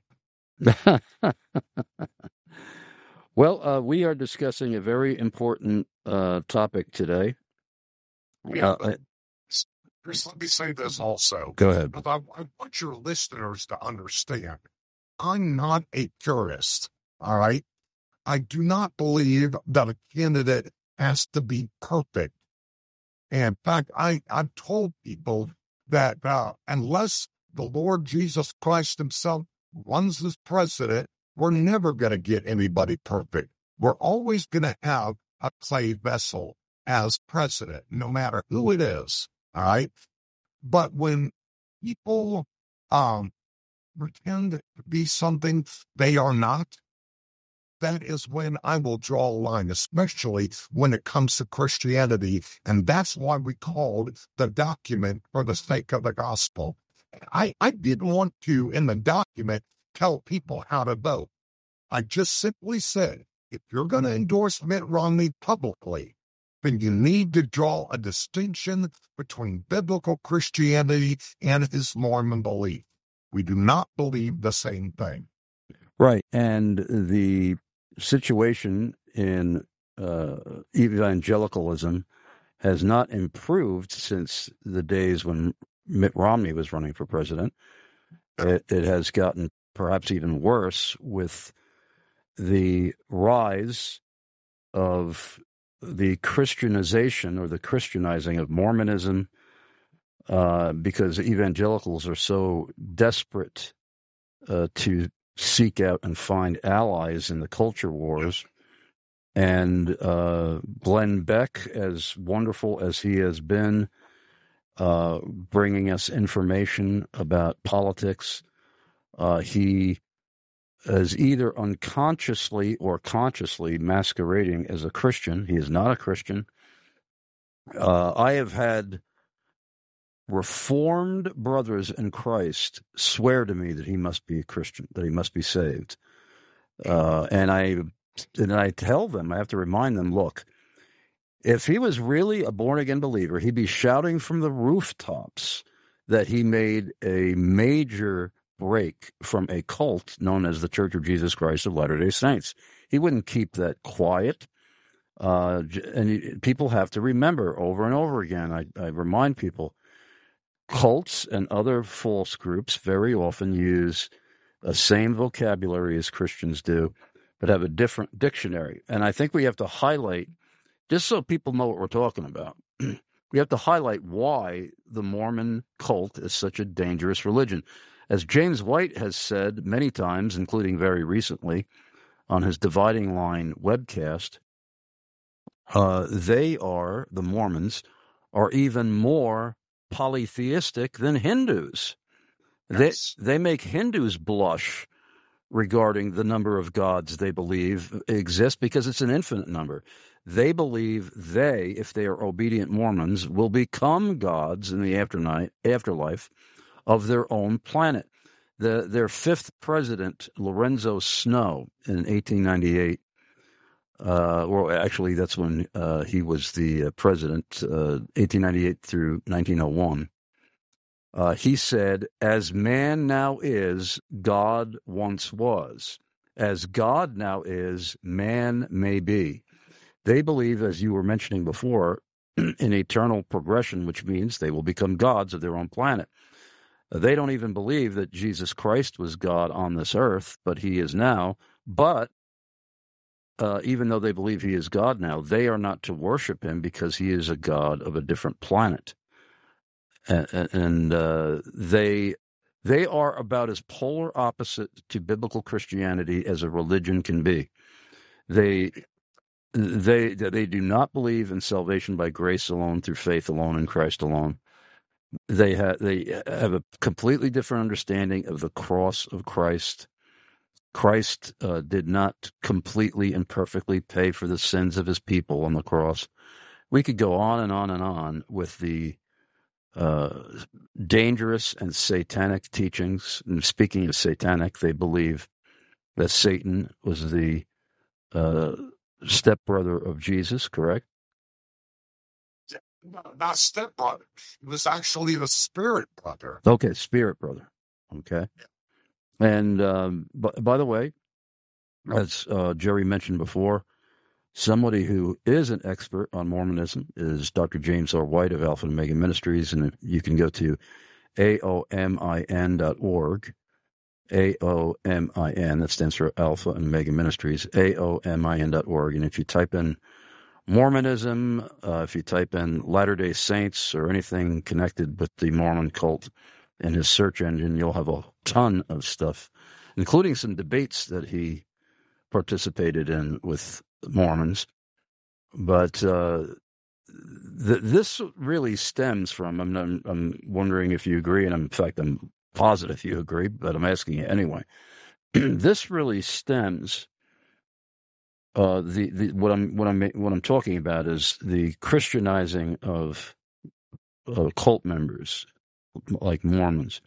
[SPEAKER 2] Well, we are discussing a very important topic today.
[SPEAKER 3] Chris, let me say this also.
[SPEAKER 2] Go ahead.
[SPEAKER 3] But I want your listeners to understand, I'm not a purist, all right? I do not believe that a candidate has to be perfect. And in fact, I've told people that unless the Lord Jesus Christ himself runs as president, we're never going to get anybody perfect. We're always going to have a clay vessel as president, no matter who it is. All right. But when people pretend to be something they are not, that is when I will draw a line, especially when it comes to Christianity. And that's why we called the document For the Sake of the Gospel. I didn't want to, in the document, tell people how to vote. I just simply said, if you're going to endorse Mitt Romney publicly, then you need to draw a distinction between biblical Christianity and his Mormon belief. We do not believe the same thing.
[SPEAKER 2] Right. And the situation in evangelicalism has not improved since the days when Mitt Romney was running for president. It has gotten perhaps even worse with the rise of the Christianization or the Christianizing of Mormonism, because evangelicals are so desperate to seek out and find allies in the culture wars. And Glenn Beck, as wonderful as he has been, bringing us information about politics, he is either unconsciously or consciously masquerading as a Christian. He is not a Christian. I have had Reformed brothers in Christ swear to me that he must be a Christian, that he must be saved. And I tell them, I have to remind them, look, if he was really a born-again believer, he'd be shouting from the rooftops that he made a major break from a cult known as the Church of Jesus Christ of Latter-day Saints. He wouldn't keep that quiet. And people have to remember over and over again, I remind people, cults and other false groups very often use the same vocabulary as Christians do, but have a different dictionary. And I think we have to highlight, just so people know what we're talking about, we have to highlight why the Mormon cult is such a dangerous religion. As James White has said many times, including very recently on his Dividing Line webcast, the Mormons, are even more polytheistic than Hindus. Yes. They make Hindus blush regarding the number of gods they believe exist because it's an infinite number. They believe if they are obedient Mormons, will become gods in the afterlife of their own planet. Their fifth president, Lorenzo Snow, in 1898, well, actually, that's when he was the president, 1898 through 1901. He said, as man now is, God once was. As God now is, man may be. They believe, as you were mentioning before, in eternal progression, which means they will become gods of their own planet. They don't even believe that Jesus Christ was God on this earth, but he is now. But even though they believe he is God now, they are not to worship him because he is a god of a different planet. And they are about as polar opposite to biblical Christianity as a religion can be. They do not believe in salvation by grace alone, through faith alone, in Christ alone. They have a completely different understanding of the cross of Christ. Christ did not completely and perfectly pay for the sins of his people on the cross. We could go on and on and on with the dangerous and satanic teachings. And speaking of satanic, they believe that Satan was the stepbrother of Jesus, correct?
[SPEAKER 3] Not stepbrother. It was actually the spirit brother.
[SPEAKER 2] Okay, spirit brother. Okay. And by the way, as Jerry mentioned before, somebody who is an expert on Mormonism is Dr. James R. White of Alpha and Omega Ministries, and you can go to aomin.org. AOMIN, that stands for Alpha and Omega Ministries, aomin.org. And if you type in Mormonism, if you type in Latter-day Saints or anything connected with the Mormon cult in his search engine, you'll have a ton of stuff, including some debates that he participated in with Mormons. But this really stems from, I'm wondering if you agree, and in fact, I'm positive you agree, but I'm asking you anyway. This really stems. What I'm talking about is the Christianizing of cult members like Mormons.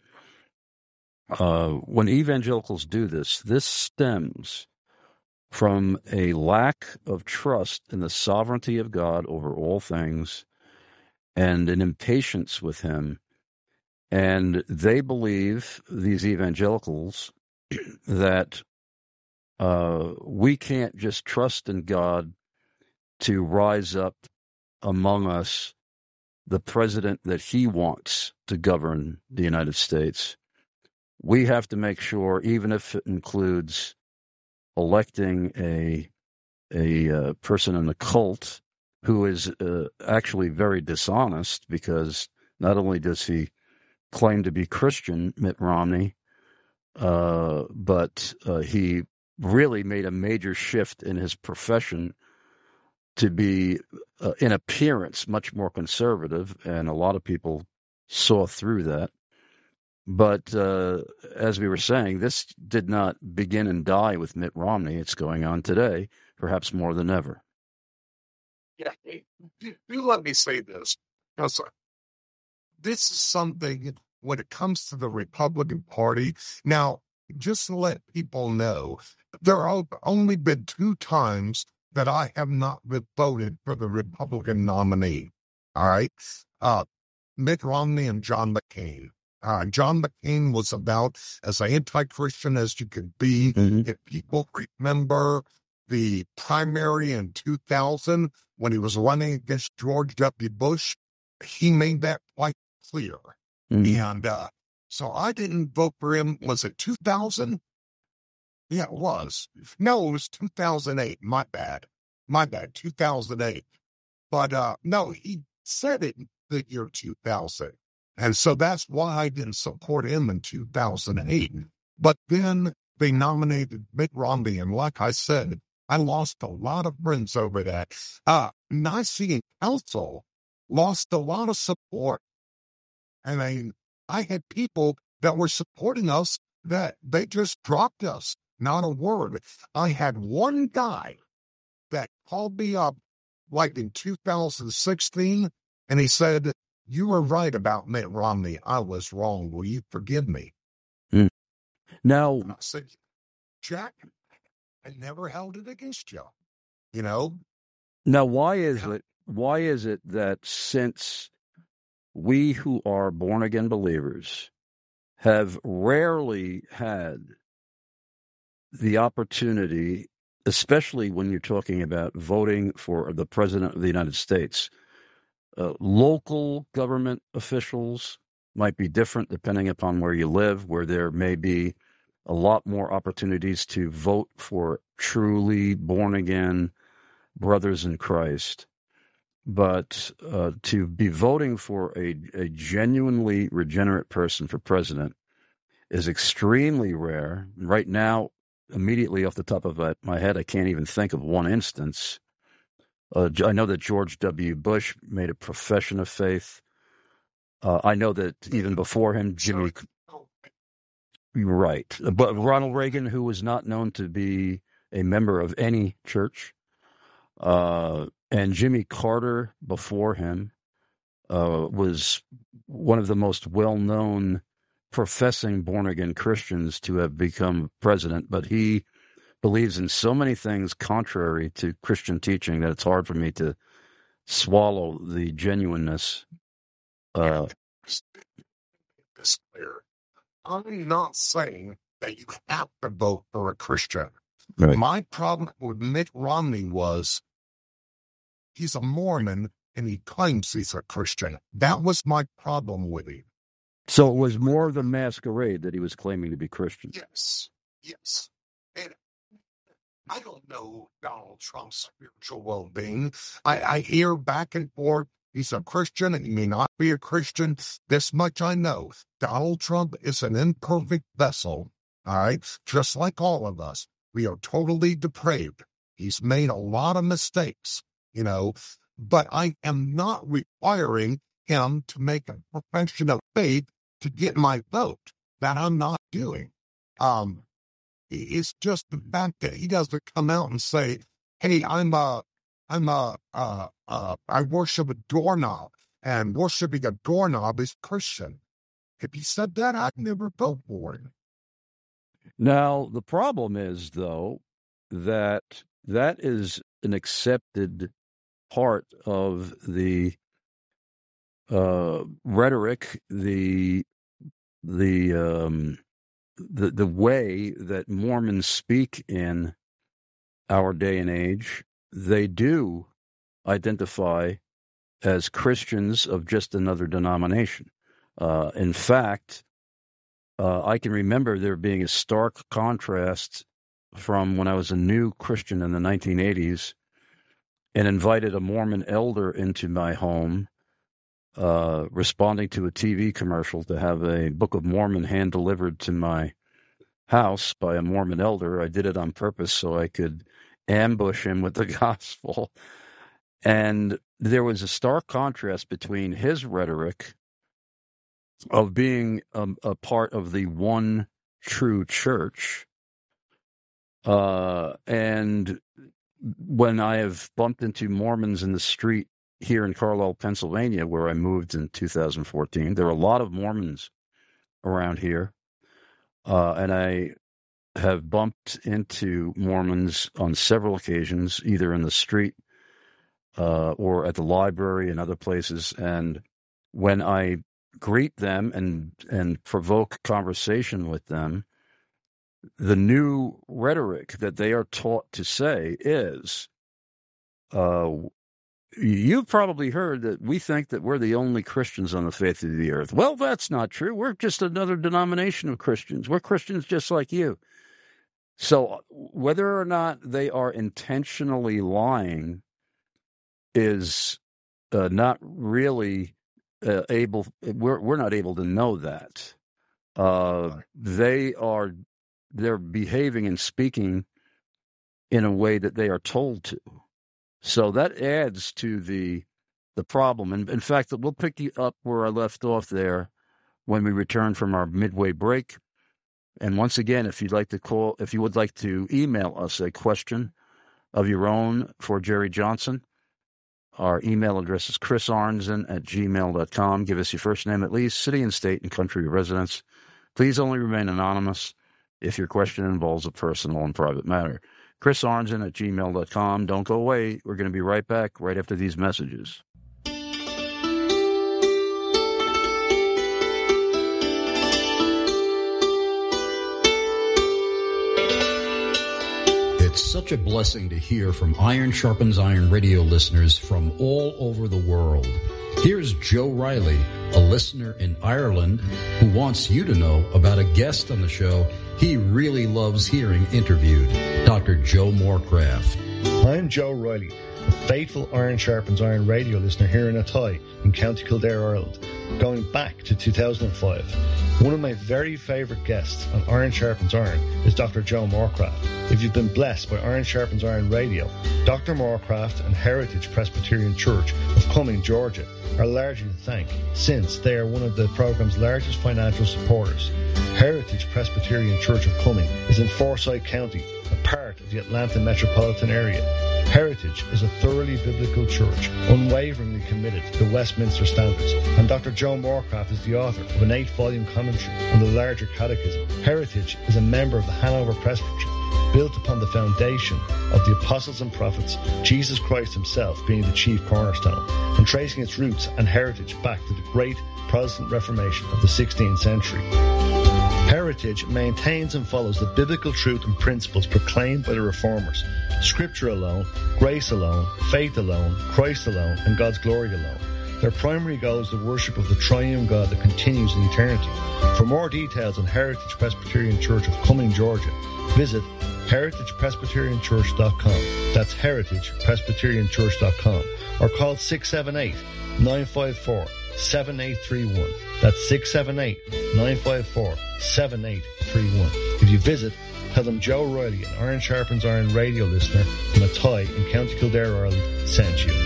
[SPEAKER 2] When evangelicals do this stems from a lack of trust in the sovereignty of God over all things and an impatience with him. And they believe, these evangelicals, that we can't just trust in God to rise up among us the president that he wants to govern the United States. We have to make sure, even if it includes electing a person in the cult who is actually very dishonest, because not only does he claim to be Christian, Mitt Romney, but he really made a major shift in his profession to be, in appearance, much more conservative, and a lot of people saw through that. But as we were saying, this did not begin and die with Mitt Romney. It's going on today, perhaps more than ever.
[SPEAKER 3] Yeah, do let me say this. Because this is something, when it comes to the Republican Party, now, just to let people know, there have only been 2 times that I have not voted for the Republican nominee. All right? Mitt Romney and John McCain. John McCain was about as anti-Christian as you could be.
[SPEAKER 2] Mm-hmm.
[SPEAKER 3] If people remember the primary in 2000, when he was running against George W. Bush, he made that quite clear.
[SPEAKER 2] Mm-hmm.
[SPEAKER 3] And so I didn't vote for him. Was it 2000? Yeah, it was. No, it was 2008. My bad, 2008. But no, he said it the year 2000. And so that's why I didn't support him in 2008. But then they nominated Mitt Romney. And like I said, I lost a lot of friends over that. Nicene Council lost a lot of support. I mean, I had people that were supporting us that they just dropped us. Not a word. I had one guy that called me up like in 2016, and he said, "You were right about Mitt Romney. I was wrong. Will you forgive me?"
[SPEAKER 2] Now,
[SPEAKER 3] And I said, "Jack, I never held it against you. You know?"
[SPEAKER 2] now, why is it that since we who are born again believers have rarely had the opportunity, especially when you're talking about voting for the president of the United States, Local government officials might be different depending upon where you live, where there may be a lot more opportunities to vote for truly born-again brothers in Christ. But to be voting for a genuinely regenerate person for president is extremely rare. Right now, immediately off the top of my head, I can't even think of one instance. I know that George W. Bush made a profession of faith. I know that even before him, Jimmy... Right. But Ronald Reagan, who was not known to be a member of any church, and Jimmy Carter before him was one of the most well-known professing born-again Christians to have become president, but he believes in so many things contrary to Christian teaching that it's hard for me to swallow the genuineness.
[SPEAKER 3] This clear. I'm not saying that you have to vote for a Christian.
[SPEAKER 2] Right.
[SPEAKER 3] My problem with Mitt Romney was he's a Mormon and he claims he's a Christian. That was my problem with him.
[SPEAKER 2] So it was more the masquerade that he was claiming to be Christian.
[SPEAKER 3] Yes. And I don't know Donald Trump's spiritual well-being. I hear back and forth. He's a Christian and he may not be a Christian. This much I know. Donald Trump is an imperfect vessel, all right? Just like all of us. We are totally depraved. He's made a lot of mistakes, but I am not requiring him to make a profession of faith to get my vote. That I'm not doing. It's just the fact that he doesn't come out and say, hey, I worship a doorknob, and worshiping a doorknob is Christian. If he said that, I'd never vote for him.
[SPEAKER 2] Now, the problem is, though, that is an accepted part of the rhetoric, the way that Mormons speak in our day and age. They do identify as Christians of just another denomination. In fact, I can remember there being a stark contrast from when I was a new Christian in the 1980s and invited a Mormon elder into my home, responding to a TV commercial to have a Book of Mormon hand-delivered to my house by a Mormon elder. I did it on purpose so I could ambush him with the gospel. And there was a stark contrast between his rhetoric of being a part of the one true church, and when I have bumped into Mormons in the street here in Carlisle, Pennsylvania, where I moved in 2014, there are a lot of Mormons around here, and I have bumped into Mormons on several occasions, either in the street or at the library and other places. And when I greet them and provoke conversation with them, the new rhetoric that they are taught to say is, you've probably heard that we think that we're the only Christians on the face of the earth. Well, that's not true. We're just another denomination of Christians. We're Christians just like you. So whether or not they are intentionally lying is not really able. We're not able to know that. They're behaving and speaking in a way that they are told to. So that adds to the problem. And in fact, we'll pick you up where I left off there when we return from our midway break. And once again, if you would like to email us a question of your own for Jerry Johnson, our email address is chrisarnzen@gmail.com. Give us your first name at least, city and state and country of residence. Please only remain anonymous if your question involves a personal and private matter. chrisarnzen@gmail.com. Don't go away. We're going to be right back right after these messages.
[SPEAKER 10] It's such a blessing to hear from Iron Sharpens Iron radio listeners from all over the world.
[SPEAKER 2] Here's Joe Riley, a listener in Ireland who wants you to know about a guest on the show he really loves hearing interviewed, Dr. Joe Morecraft.
[SPEAKER 10] I'm Joe Riley, a faithful Iron Sharpens Iron radio listener here in Athy in County Kildare, Ireland, going back to 2005. One of my very favourite guests on Iron Sharpens Iron is Dr. Joe Morecraft. If you've been blessed by Iron Sharpens Iron radio, Dr. Morecraft and Heritage Presbyterian Church of Cumming, Georgia, are largely to thank, since they are one of the program's largest financial supporters. Heritage Presbyterian Church of Cumming is in Forsyth County, a part of the Atlanta metropolitan area. Heritage is a thoroughly biblical church, unwaveringly committed to the Westminster Standards, and Dr. Joe Morecraft is the author of an 8-volume commentary on the larger catechism. Heritage is a member of the Hanover Presbytery, built upon the foundation of the apostles and prophets, Jesus Christ himself being the chief cornerstone, and tracing its roots and heritage back to the great Protestant Reformation of the 16th century. Heritage maintains and follows the biblical truth and principles proclaimed by the Reformers. Scripture alone, grace alone, faith alone, Christ alone, and God's glory alone. Their primary goal is the worship of the triune God that continues in eternity. For more details on Heritage Presbyterian Church of Cumming, Georgia, visit heritagepresbyterianchurch.com. That's heritagepresbyterianchurch.com. Or call 678-954-7831. That's 678-954-7831. If you visit, tell them Joe Riley, an Iron Sharpens Iron radio listener from Athy in County Kildare, Ireland, sent you.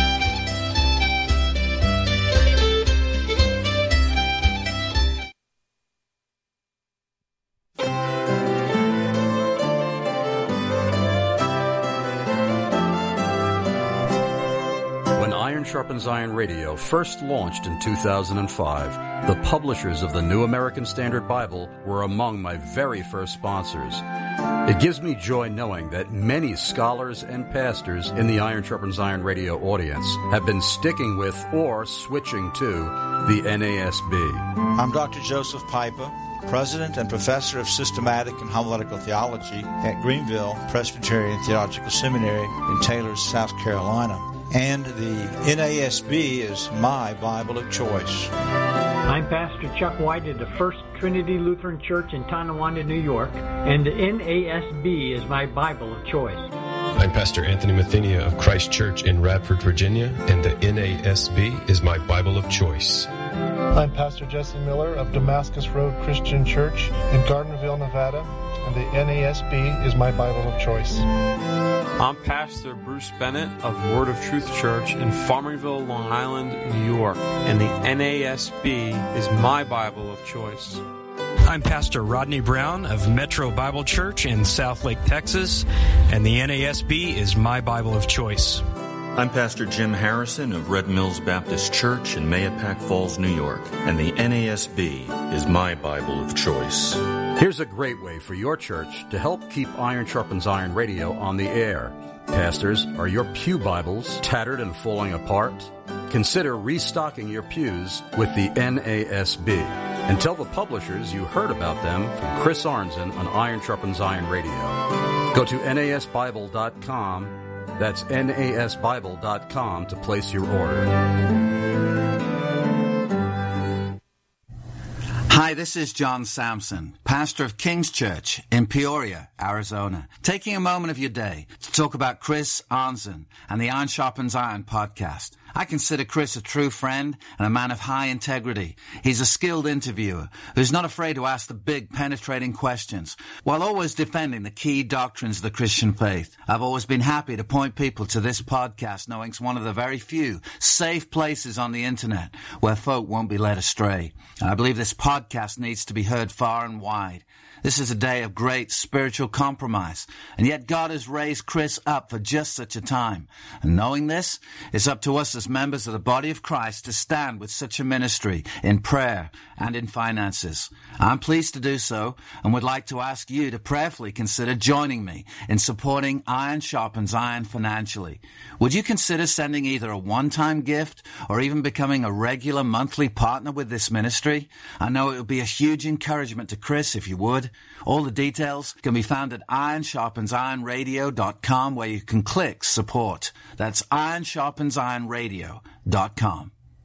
[SPEAKER 2] Sharpens Iron Radio first launched in 2005, the publishers of the New American Standard Bible were among my very first sponsors. It gives me joy knowing that many scholars and pastors in the Iron Sharpens Iron Radio audience have been sticking with or switching to the NASB.
[SPEAKER 11] I'm Dr. Joseph Piper, President and Professor of Systematic and Homiletical Theology at Greenville Presbyterian Theological Seminary in Taylor, South Carolina. And the NASB is my Bible of choice.
[SPEAKER 12] I'm Pastor Chuck White at the First Trinity Lutheran Church in Tonawanda, New York, and the NASB is my Bible of choice.
[SPEAKER 13] I'm Pastor Anthony Mathenia of Christ Church in Radford, Virginia, and the NASB is my Bible of choice.
[SPEAKER 14] I'm Pastor Jesse Miller of Damascus Road Christian Church in Gardnerville, Nevada, and the NASB is my Bible of choice.
[SPEAKER 15] I'm Pastor Bruce Bennett of Word of Truth Church in Farmingville, Long Island, New York, and the NASB is my Bible of choice.
[SPEAKER 16] I'm Pastor Rodney Brown of Metro Bible Church in Southlake, Texas, and the NASB is my Bible of choice.
[SPEAKER 17] I'm Pastor Jim Harrison of Red Mills Baptist Church in Mahopac Falls, New York, and the NASB is my Bible of choice.
[SPEAKER 2] Here's a great way for your church to help keep Iron Sharpens Iron Radio on the air. Pastors, are your pew Bibles tattered and falling apart? Consider restocking your pews with the NASB. And tell the publishers you heard about them from Chris Arnzen on Iron Sharpens Iron Radio. Go to nasbible.com. That's nasbible.com to place your order.
[SPEAKER 18] Hi, this is John Sampson, pastor of King's Church in Peoria, Arizona, taking a moment of your day to talk about Chris Arnzen and the Iron Sharpens Iron podcast. I consider Chris a true friend and a man of high integrity. He's a skilled interviewer who's not afraid to ask the big, penetrating questions while always defending the key doctrines of the Christian faith. I've always been happy to point people to this podcast, knowing it's one of the very few safe places on the internet where folk won't be led astray. And I believe this podcast needs to be heard far and wide. This is a day of great spiritual compromise, and yet God has raised Chris up for just such a time. And knowing this, it's up to us as members of the body of Christ to stand with such a ministry in prayer and in finances. I'm pleased to do so and would like to ask you to prayerfully consider joining me in supporting Iron Sharpens Iron financially. Would you consider sending either a one-time gift or even becoming a regular monthly partner with this ministry? I know it would be a huge encouragement to Chris if you would. All the details can be found at ironsharpensironradio.com, where you can click support. That's ironsharpensironradio.com.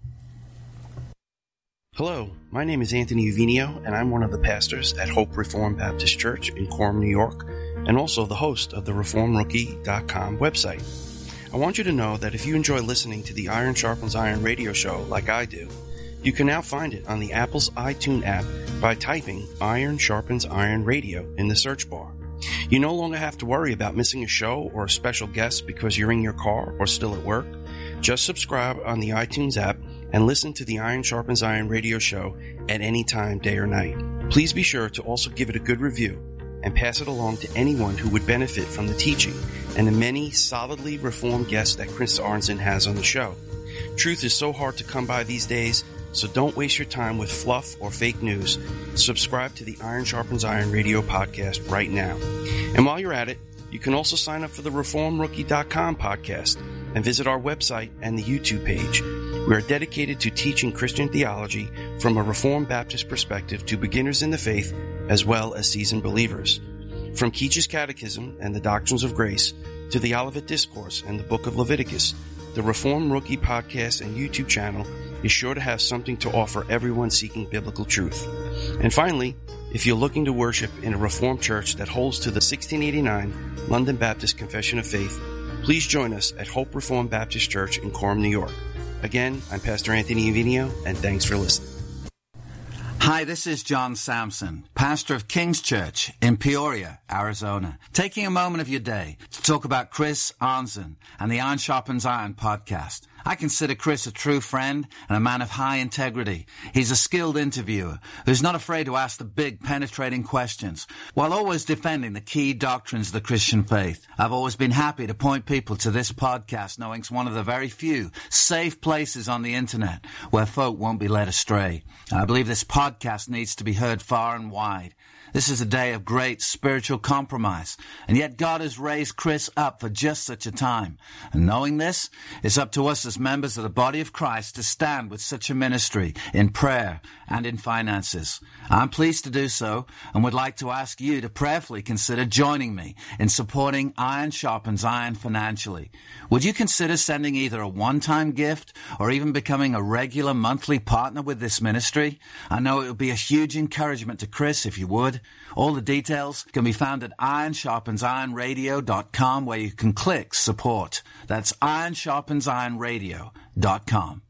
[SPEAKER 19] Hello, my name is Anthony Uvinio, and I'm one of the pastors at Hope Reformed Baptist Church in Coram, New York, and also the host of the ReformRookie.com website. I want you to know that if you enjoy listening to the Iron Sharpens Iron radio show like I do, you can now find it on the Apple's iTunes app by typing Iron Sharpens Iron Radio in the search bar. You no longer have to worry about missing a show or a special guest because you're in your car or still at work. Just subscribe on the iTunes app and listen to the Iron Sharpens Iron radio show at any time, day or night. Please be sure to also give it a good review and pass it along to anyone who would benefit from the teaching and the many solidly reformed guests that Chris Arnzen has on the show. Truth is so hard to come by these days, so don't waste your time with fluff or fake news. Subscribe to the Iron Sharpens Iron radio podcast right now. And while you're at it, you can also sign up for the ReformRookie.com podcast and visit our website and the YouTube page. We are dedicated to teaching Christian theology from a Reformed Baptist perspective to beginners in the faith as well as seasoned believers. From Keach's Catechism and the Doctrines of Grace to the Olivet Discourse and the Book of Leviticus, the Reform Rookie podcast and YouTube channel is sure to have something to offer everyone seeking biblical truth. And finally, if you're looking to worship in a Reformed church that holds to the 1689 London Baptist Confession of Faith, please join us at Hope Reformed Baptist Church in Coram, New York. Again, I'm Pastor Anthony Uvinio, and thanks for listening.
[SPEAKER 18] Hi, this is John Samson, pastor of King's Church in Peoria, Arizona, taking a moment of your day to talk about Chris Arnzen and the Iron Sharpens Iron podcast. I consider Chris a true friend and a man of high integrity. He's a skilled interviewer who's not afraid to ask the big, penetrating questions while always defending the key doctrines of the Christian faith. I've always been happy to point people to this podcast, knowing it's one of the very few safe places on the internet where folk won't be led astray. I believe this podcast needs to be heard far and wide. This is a day of great spiritual compromise, and yet God has raised Chris up for just such a time. And knowing this, it's up to us as members of the body of Christ to stand with such a ministry in prayer and in finances. I'm pleased to do so and would like to ask you to prayerfully consider joining me in supporting Iron Sharpens Iron financially. Would you consider sending either a one-time gift or even becoming a regular monthly partner with this ministry? I know it would be a huge encouragement to Chris if you would. All the details can be found at ironsharpensironradio.com, where you can click support. That's ironsharpensironradio.com.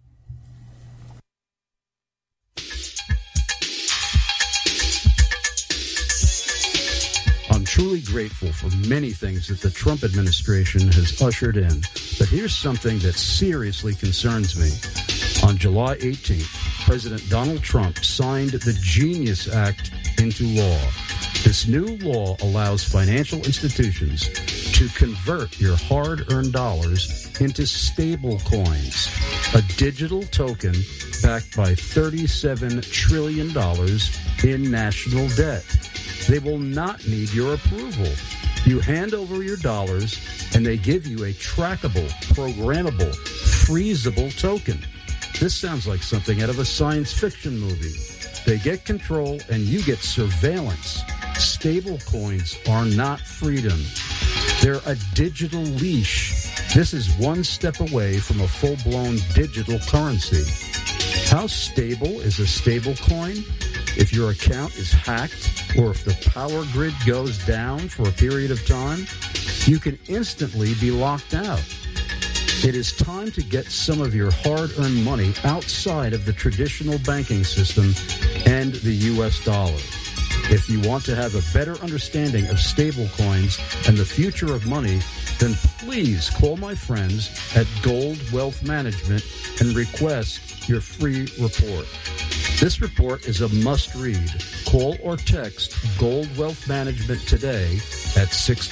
[SPEAKER 2] I'm truly grateful for many things that the Trump administration has ushered in, but here's something that seriously concerns me. On July 18th, President Donald Trump signed the Genius Act into law. This new law allows financial institutions to convert your hard-earned dollars into stable coins, a digital token backed by $37 trillion in national debt. They will not need your approval. You hand over your dollars, and they give you a trackable, programmable, freezable token. This sounds like something out of a science fiction movie. They get control, and you get surveillance. Stable coins are not freedom. They're a digital leash. This is one step away from a full-blown digital currency. How stable is a stable coin? If your account is hacked or if the power grid goes down for a period of time, you can instantly be locked out. It is time to get some of your hard-earned money outside of the traditional banking system and the U.S. dollar. If you want to have a better understanding of stablecoins and the future of money, then please call my friends at Gold Wealth Management and request your free report. This report is a must-read. Call or text Gold Wealth Management today at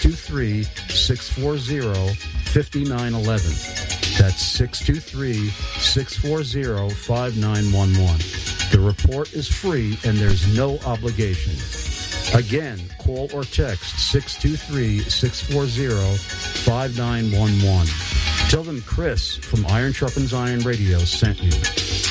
[SPEAKER 2] 623-640-5911. That's 623-640-5911. The report is free and there's no obligation. Again, call or text 623-640-5911. Tell them Chris from Iron Sharpens Iron Radio sent you.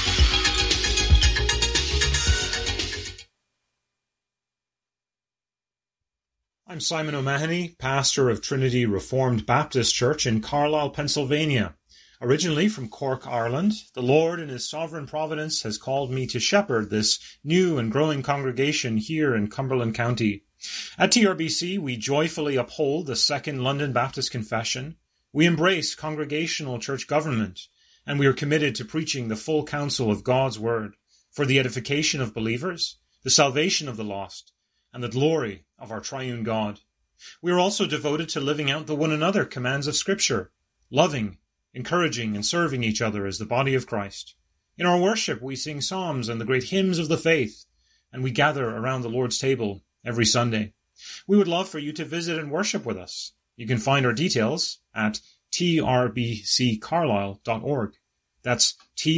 [SPEAKER 4] I'm Simon O'Mahony, pastor of Trinity Reformed Baptist Church in Carlisle, Pennsylvania. Originally from Cork, Ireland, the Lord in his sovereign providence has called me to shepherd this new and growing congregation here in Cumberland County. At TRBC, we joyfully uphold the Second London Baptist Confession. We embrace congregational church government, and we are committed to preaching the full counsel of God's Word for the edification of believers, the salvation of the lost, and the glory of our triune God. We are also devoted to living out the one another commands of Scripture, loving, encouraging, and serving each other as the body of Christ. In our worship, we sing psalms and the great hymns of the faith, and we gather around the Lord's table every Sunday. We would love for you to visit and worship with us. You can find our details at trbccarlisle.org. That's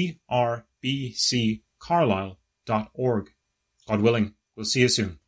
[SPEAKER 4] trbccarlisle.org. God willing, we'll see you soon.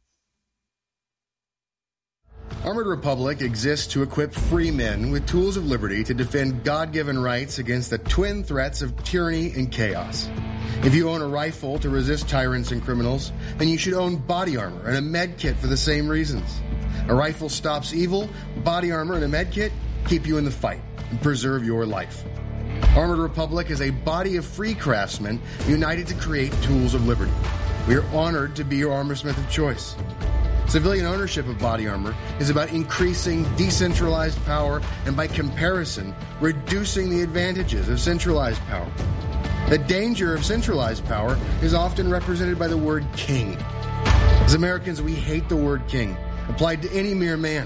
[SPEAKER 6] Armored Republic exists to equip free men with tools of liberty to defend God-given rights against the twin threats of tyranny and chaos. If you own a rifle to resist tyrants and criminals, then you should own body armor and a med kit for the same reasons. A rifle stops evil, body armor and a med kit keep you in the fight and preserve your life. Armored Republic is a body of free craftsmen united to create tools of liberty. We are honored to be your armorsmith of choice. Civilian ownership of body armor is about increasing decentralized power and, by comparison, reducing the advantages of centralized power. The danger of centralized power is often represented by the word king. As Americans, we hate the word king, applied to any mere man.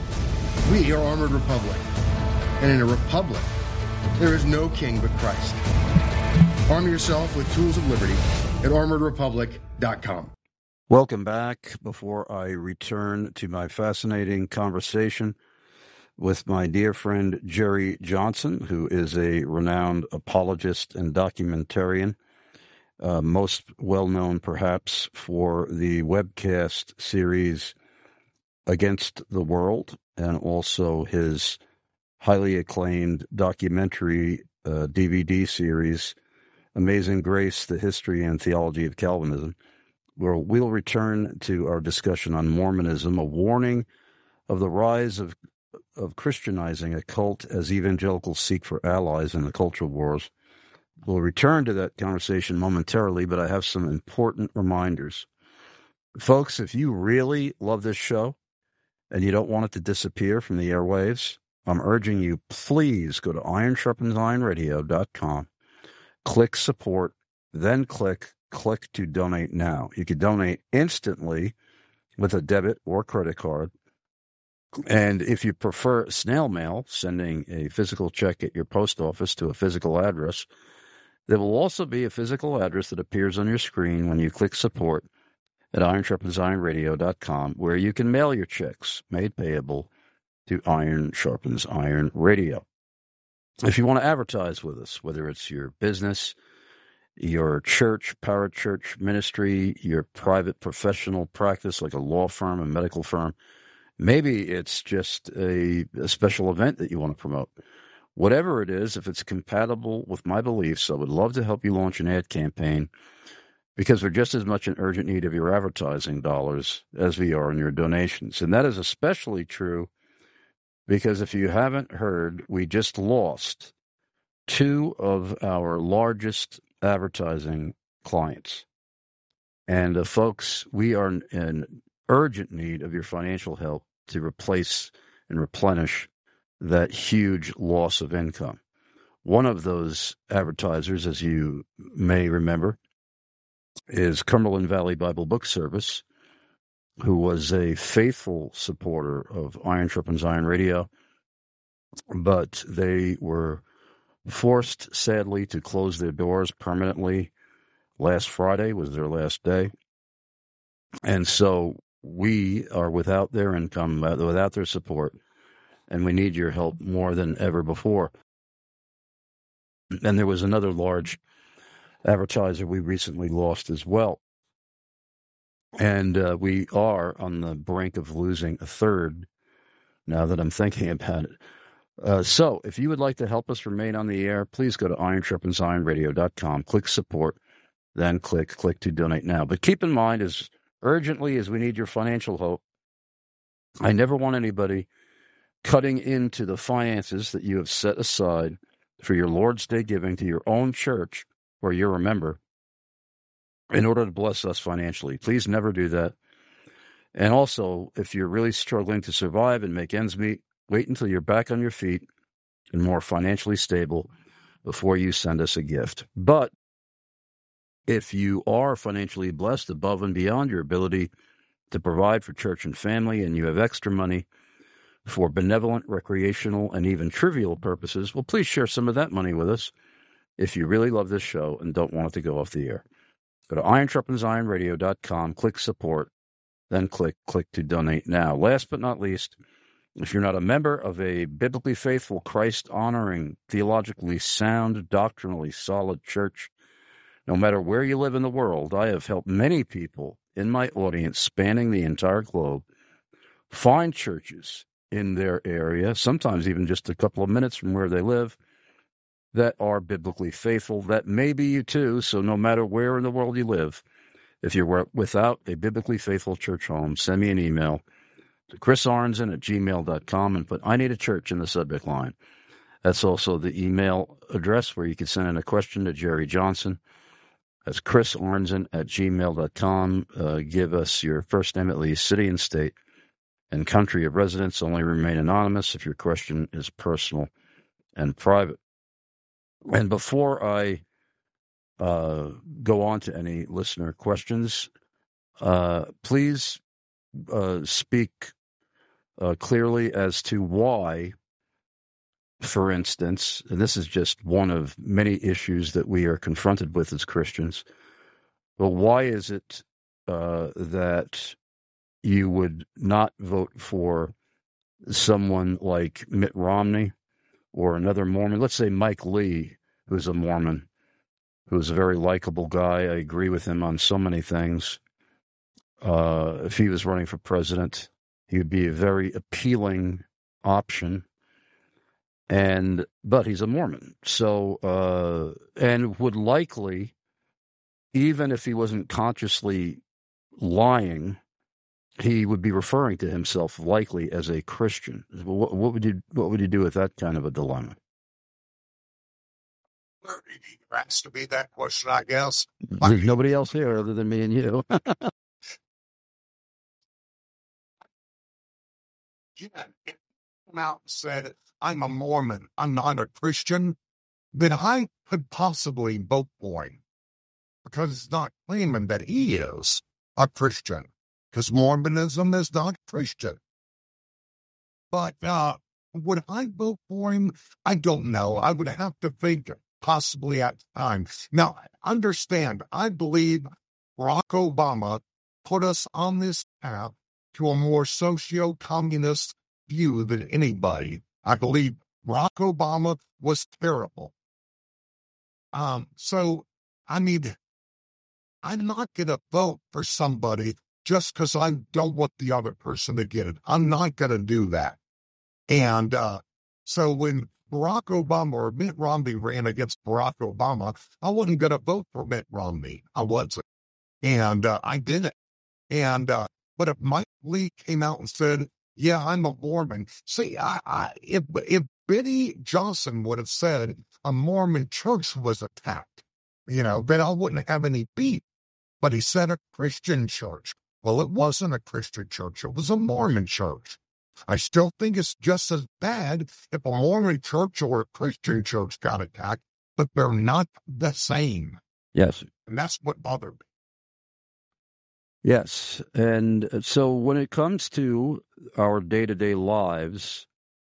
[SPEAKER 6] We are Armored Republic, and in a republic, there is no king but Christ. Arm yourself with tools of liberty at armoredrepublic.com.
[SPEAKER 2] Welcome back. Before I return to my fascinating conversation with my dear friend Jerry Johnson, who is a renowned apologist and documentarian, most well-known perhaps for the webcast series Against the World, and also his highly acclaimed documentary DVD series, Amazing Grace, The History and Theology of Calvinism. We'll return to our discussion on Mormonism, a warning of the rise of Christianizing a cult as evangelicals seek for allies in the cultural wars. We'll return to that conversation momentarily, but I have some important reminders. Folks, if you really love this show and you don't want it to disappear from the airwaves, I'm urging you, please go to ironsharpensironradio.com, click support, then click to donate now. You can donate instantly with a debit or credit card. And if you prefer snail mail, sending a physical check at your post office to a physical address, there will also be a physical address that appears on your screen when you click support at ironsharpensironradio.com, where you can mail your checks made payable to Iron Sharpens Iron Radio. If you want to advertise with us, whether it's your business, your church, parachurch ministry, your private professional practice like a law firm, a medical firm, maybe it's just a special event that you want to promote. Whatever it is, if it's compatible with my beliefs, I would love to help you launch an ad campaign, because we're just as much in urgent need of your advertising dollars as we are in your donations. And that is especially true because if you haven't heard, we just lost two of our largest advertising clients. And folks, we are in urgent need of your financial help to replace and replenish that huge loss of income. One of those advertisers, as you may remember, is Cumberland Valley Bible Book Service, who was a faithful supporter of Iron Sharpens Iron Radio, but they were forced, sadly, to close their doors permanently. Last Friday was their last day. And so we are without their income, without their support, and we need your help more than ever before. And there was another large advertiser we recently lost as well. And we are on the brink of losing a third now that I'm thinking about it. So if you would like to help us remain on the air, please go to ironsharpensironradio.com, click support, then click to donate now. But keep in mind, as urgently as we need your financial help, I never want anybody cutting into the finances that you have set aside for your Lord's Day giving to your own church where you're a member in order to bless us financially. Please never do that. And also, if you're really struggling to survive and make ends meet, wait until you're back on your feet and more financially stable before you send us a gift. But if you are financially blessed above and beyond your ability to provide for church and family, and you have extra money for benevolent, recreational, and even trivial purposes, well, please share some of that money with us if you really love this show and don't want it to go off the air. Go to ironsharpensironradio.com, click support, then click to donate now. Last but not least, if you're not a member of a biblically faithful, Christ-honoring, theologically sound, doctrinally solid church, no matter where you live in the world, I have helped many people in my audience spanning the entire globe find churches in their area, sometimes even just a couple of minutes from where they live, that are biblically faithful. That may be you too, so no matter where in the world you live, if you're without a biblically faithful church home, send me an email to chrisarnzen@gmail.com and put "I need a church" in the subject line. That's also the email address where you can send in a question to Jerry Johnson. That's chrisarnzen@gmail.com. Give us your first name at least, city and state, and country of residence. Only remain anonymous if your question is personal and private. And before I go on to any listener questions, please speak clearly as to why, for instance, and this is just one of many issues that we are confronted with as Christians, but why is it that you would not vote for someone like Mitt Romney or another Mormon? Let's say Mike Lee, who's a Mormon, who's a very likable guy. I agree with him on so many things. If he was running for president, he would be a very appealing option. But he's a Mormon, so and would likely, even if he wasn't consciously lying, he would be referring to himself likely as a Christian. What would you do with that kind of a dilemma?
[SPEAKER 3] There has to be that question, I guess.
[SPEAKER 2] There's nobody else here other than me and you.
[SPEAKER 3] Yeah, if he came out and said, "I'm a Mormon, I'm not a Christian," then I could possibly vote for him, because it's not claiming that he is a Christian, because Mormonism is not Christian. But would I vote for him? I don't know. I would have to think possibly at times. Now, understand, I believe Barack Obama put us on this path to a more socio-communist view than anybody. I believe Barack Obama was terrible. So, I mean, I'm not going to vote for somebody just because I don't want the other person to get it. I'm not going to do that. And so when Barack Obama or Mitt Romney ran against Barack Obama, I wasn't going to vote for Mitt Romney. I wasn't. And I didn't. And but if Mike Lee came out and said, "Yeah, I'm a Mormon," see, if Benny Johnson would have said a Mormon church was attacked, then I wouldn't have any beef. But he said a Christian church. Well, it wasn't a Christian church. It was a Mormon church. I still think it's just as bad if a Mormon church or a Christian church got attacked, but they're not the same.
[SPEAKER 2] Yes.
[SPEAKER 3] And that's what bothered me.
[SPEAKER 2] Yes. And so when it comes to our day-to-day lives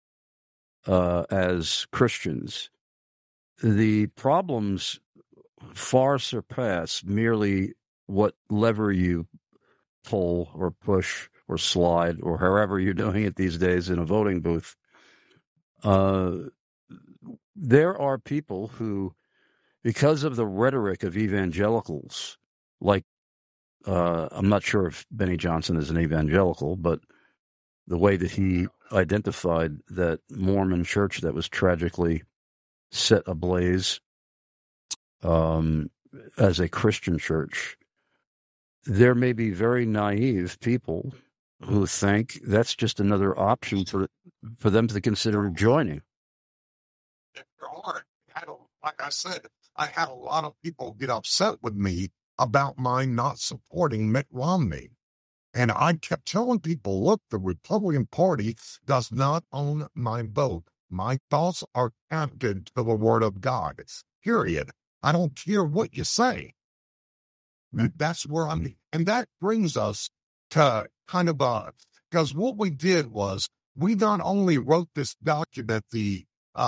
[SPEAKER 2] as Christians, the problems far surpass merely what lever you pull or push or slide or however you're doing it these days in a voting booth. There are people who, because of the rhetoric of evangelicals, like I'm not sure if Benny Johnson is an evangelical, but the way that he identified that Mormon church that was tragically set ablaze as a Christian church, there may be very naive people who think that's just another option for them to consider joining.
[SPEAKER 3] There are. like I said, I had a lot of people get upset with me about my not supporting Mitt Romney. And I kept telling people, look, the Republican Party does not own my vote. My thoughts are captive to the Word of God. Period. I don't care what you say. That's where I'm. And that brings us to kind of because what we did was we not only wrote this document, the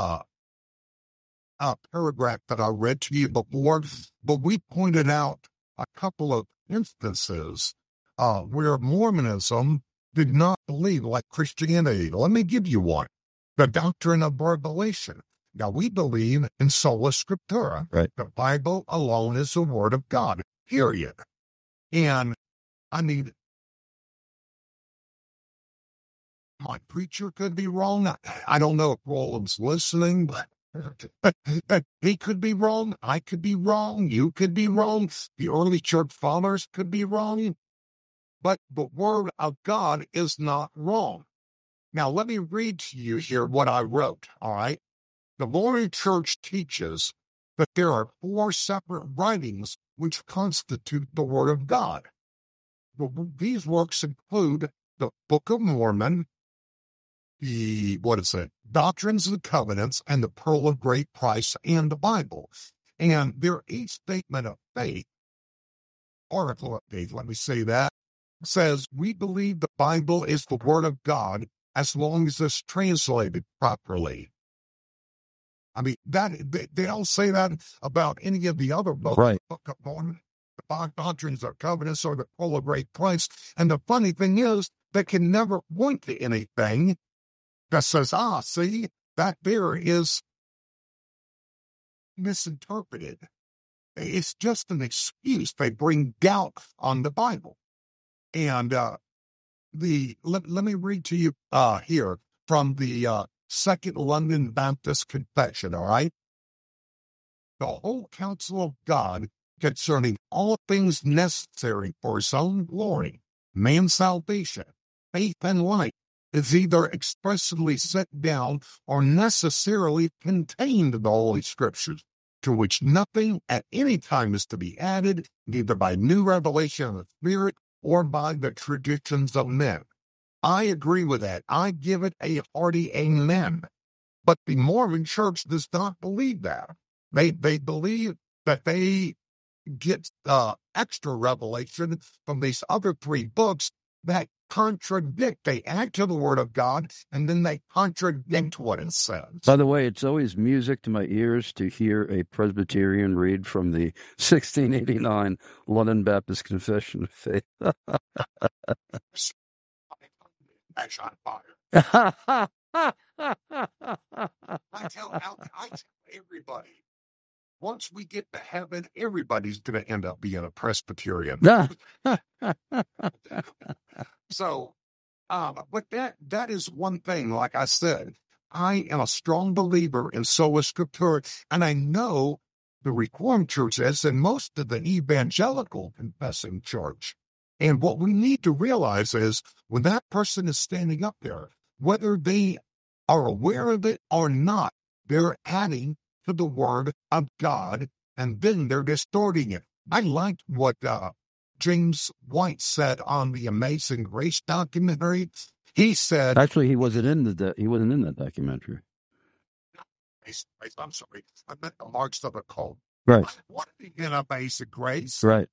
[SPEAKER 3] paragraph that I read to you before, but we pointed out a couple of instances where Mormonism did not believe like Christianity. Let me give you one. The doctrine of revelation. Now, we believe in sola scriptura.
[SPEAKER 2] Right.
[SPEAKER 3] The Bible alone is the Word of God, period. And, I mean, my preacher could be wrong. I don't know if Roland's listening, but he could be wrong. I could be wrong. You could be wrong. The early church fathers could be wrong. But the Word of God is not wrong. Now, let me read to you here what I wrote, all right? The Mormon Church teaches that there are 4 separate writings which constitute the Word of God. These works include the Book of Mormon, the, Doctrines and Covenants, and the Pearl of Great Price, and the Bible. And their each statement of faith, article of faith, let me say that, says, we believe the Bible is the Word of God as long as it's translated properly. I mean, that they don't say that about any of the other books.
[SPEAKER 2] Right.
[SPEAKER 3] The Book of Mormon, the Doctrines of Covenants, or the Pearl of Great Price. And the funny thing is, they can never point to anything that says, see, that there is misinterpreted. It's just an excuse. They bring doubt on the Bible. And let me read to you here from the Second London Baptist Confession, all right? The whole counsel of God concerning all things necessary for his own glory, man's salvation, faith, and life is either expressly set down or necessarily contained in the Holy Scriptures, to which nothing at any time is to be added, neither by new revelation of the Spirit or by the traditions of men. I agree with that. I give it a hearty amen. But the Mormon Church does not believe that. They believe that they get extra revelation from these other 3 books that contradict. They add to the Word of God, and then they contradict what it says.
[SPEAKER 2] By the way, it's always music to my ears to hear a Presbyterian read from the 1689 London Baptist Confession of Faith.
[SPEAKER 3] That's on fire. I tell everybody, once we get to heaven, everybody's going to end up being a Presbyterian. So, but that is one thing. Like I said, I am a strong believer in sola scriptura, and I know the Reformed Church is, and most of the evangelical confessing church. And what we need to realize is when that person is standing up there, whether they are aware of it or not, they're adding to the Word of God, and then they're distorting it. I liked what James White said on the Amazing Grace documentary. He said,
[SPEAKER 2] actually, he wasn't in that documentary.
[SPEAKER 3] I'm sorry, I meant the Marks of the Cult.
[SPEAKER 2] Right.
[SPEAKER 3] What did he get Amazing Grace?
[SPEAKER 2] Right.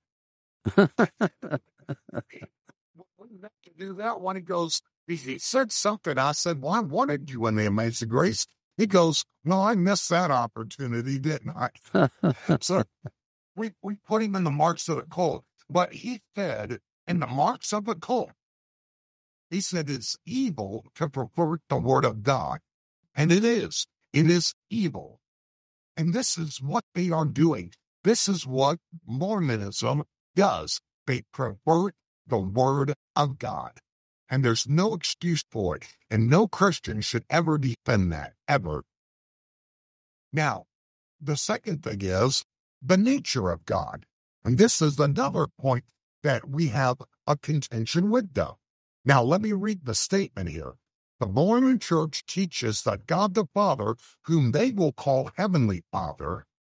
[SPEAKER 3] Wouldn't have to do that when he goes, he said something. I said, well, I wanted you in the Amazing Grace. He goes, no, I missed that opportunity, didn't I? So we put him in the Marks of the Cult. But he said, in the Marks of the Cult, he said it's evil to pervert the Word of God. And it is. It is evil. And this is what they are doing. This is what Mormonism does. They pervert the Word of God. And there's no excuse for it. And no Christian should ever defend that, ever. Now, the second thing is the nature of God. And this is another point that we have a contention with, though. Now, let me read the statement here. The Mormon Church teaches that God the Father, whom they will call Heavenly Father,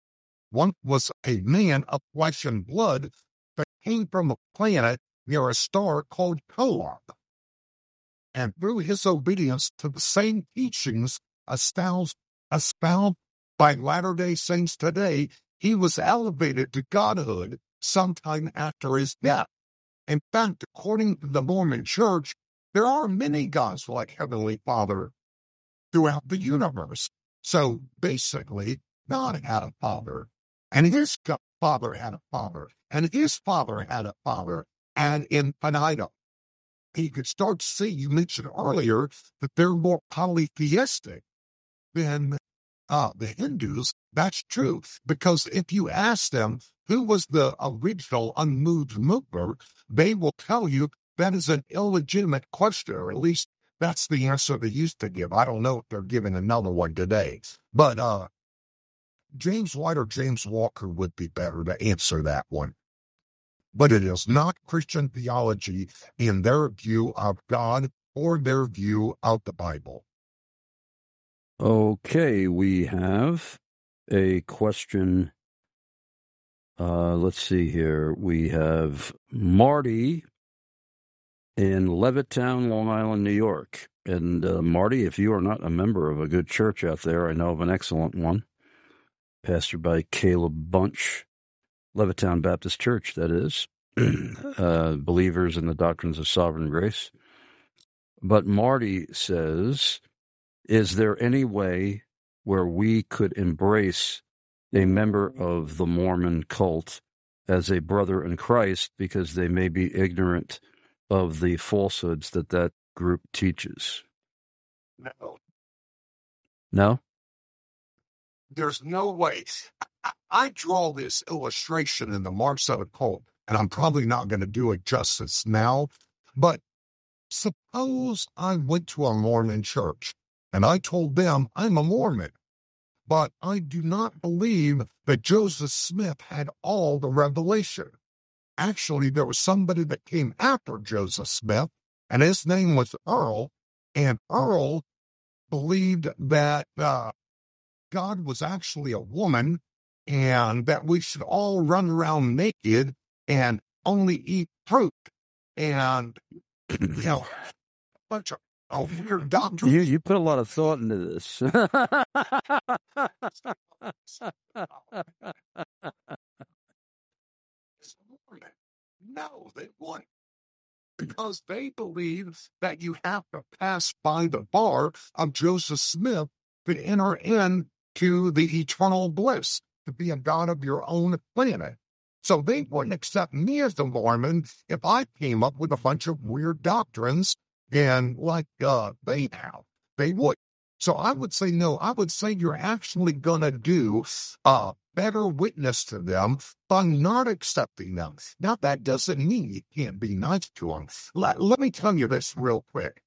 [SPEAKER 3] One was a man of flesh and blood that came from a planet near a star called Kolob. And through his obedience to the same teachings espoused by Latter-day Saints today, he was elevated to godhood sometime after his death. In fact, according to the Mormon Church, there are many gods like Heavenly Father throughout the universe. So basically, God had a father, and his father had a father, and his father had a father, and infinitum. You could start to see, you mentioned earlier, that they're more polytheistic than the Hindus. That's true, because if you ask them who was the original unmoved mover, they will tell you that is an illegitimate question, or at least that's the answer they used to give. I don't know if they're giving another one today, but James White or James Walker would be better to answer that one. But it is not Christian theology in their view of God or their view of the Bible.
[SPEAKER 2] Okay, we have a question. Let's see here. We have Marty in Levittown, Long Island, New York. And Marty, if you are not a member of a good church out there, I know of an excellent one, pastored by Caleb Bunch, Levittown Baptist Church, that is, believers in the doctrines of sovereign grace. But Marty says, is there any way where we could embrace a member of the Mormon cult as a brother in Christ because they may be ignorant of the falsehoods that group teaches?
[SPEAKER 3] No.
[SPEAKER 2] No?
[SPEAKER 3] There's no way. I draw this illustration in the Marks of a Cult, and I'm probably not going to do it justice now, but suppose I went to a Mormon church and I told them I'm a Mormon, but I do not believe that Joseph Smith had all the revelation. Actually, there was somebody that came after Joseph Smith, and his name was Earl, and Earl believed that God was actually a woman, and that we should all run around naked and only eat fruit. And, you know, a bunch of weird doctrines.
[SPEAKER 2] You put a lot of thought into this.
[SPEAKER 3] No, they wouldn't. Because they believe that you have to pass by the bar of Joseph Smith to enter into the eternal bliss, to be a god of your own planet. So they wouldn't accept me as a Mormon if I came up with a bunch of weird doctrines and like they have. They would. So I would say no. I would say you're actually going to do better witness to them by not accepting them. Now, that doesn't mean you can't be nice to them. Let me tell you this real quick.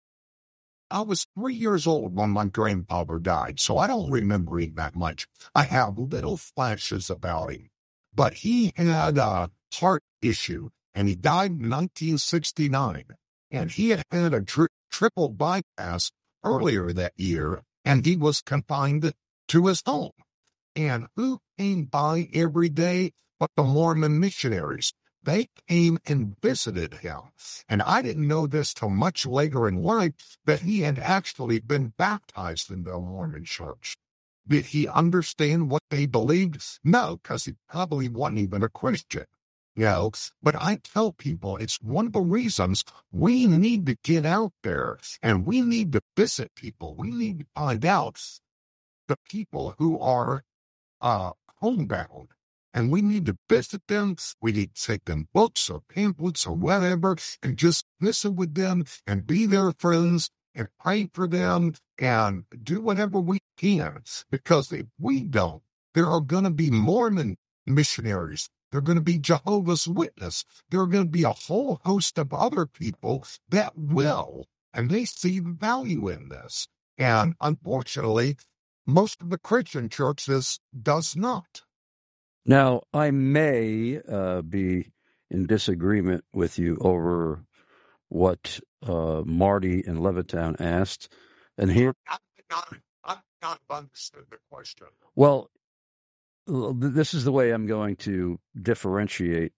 [SPEAKER 3] I was 3 years old when my grandfather died, so I don't remember him that much. I have little flashes about him. But he had a heart issue, and he died in 1969. And he had had a triple bypass earlier that year, and he was confined to his home. And who came by every day but the Mormon missionaries? They came and visited him. And I didn't know this till much later in life, that he had actually been baptized in the Mormon church. Did he understand what they believed? No, because he probably wasn't even a Christian. You know, but I tell people it's one of the reasons we need to get out there and we need to visit people. We need to find out the people who are homebound, and we need to visit them. We need to take them books or pamphlets or whatever and just listen with them and be their friends and pray for them and do whatever we can. Because if we don't, there are going to be Mormon missionaries. There are going to be Jehovah's Witnesses. There are going to be a whole host of other people that will, and they see value in this. And unfortunately, most of the Christian churches does not.
[SPEAKER 2] Now, I may be in disagreement with you over what Marty in Levittown asked. And here,
[SPEAKER 3] I've not understood the question.
[SPEAKER 2] Well, this is the way I'm going to differentiate.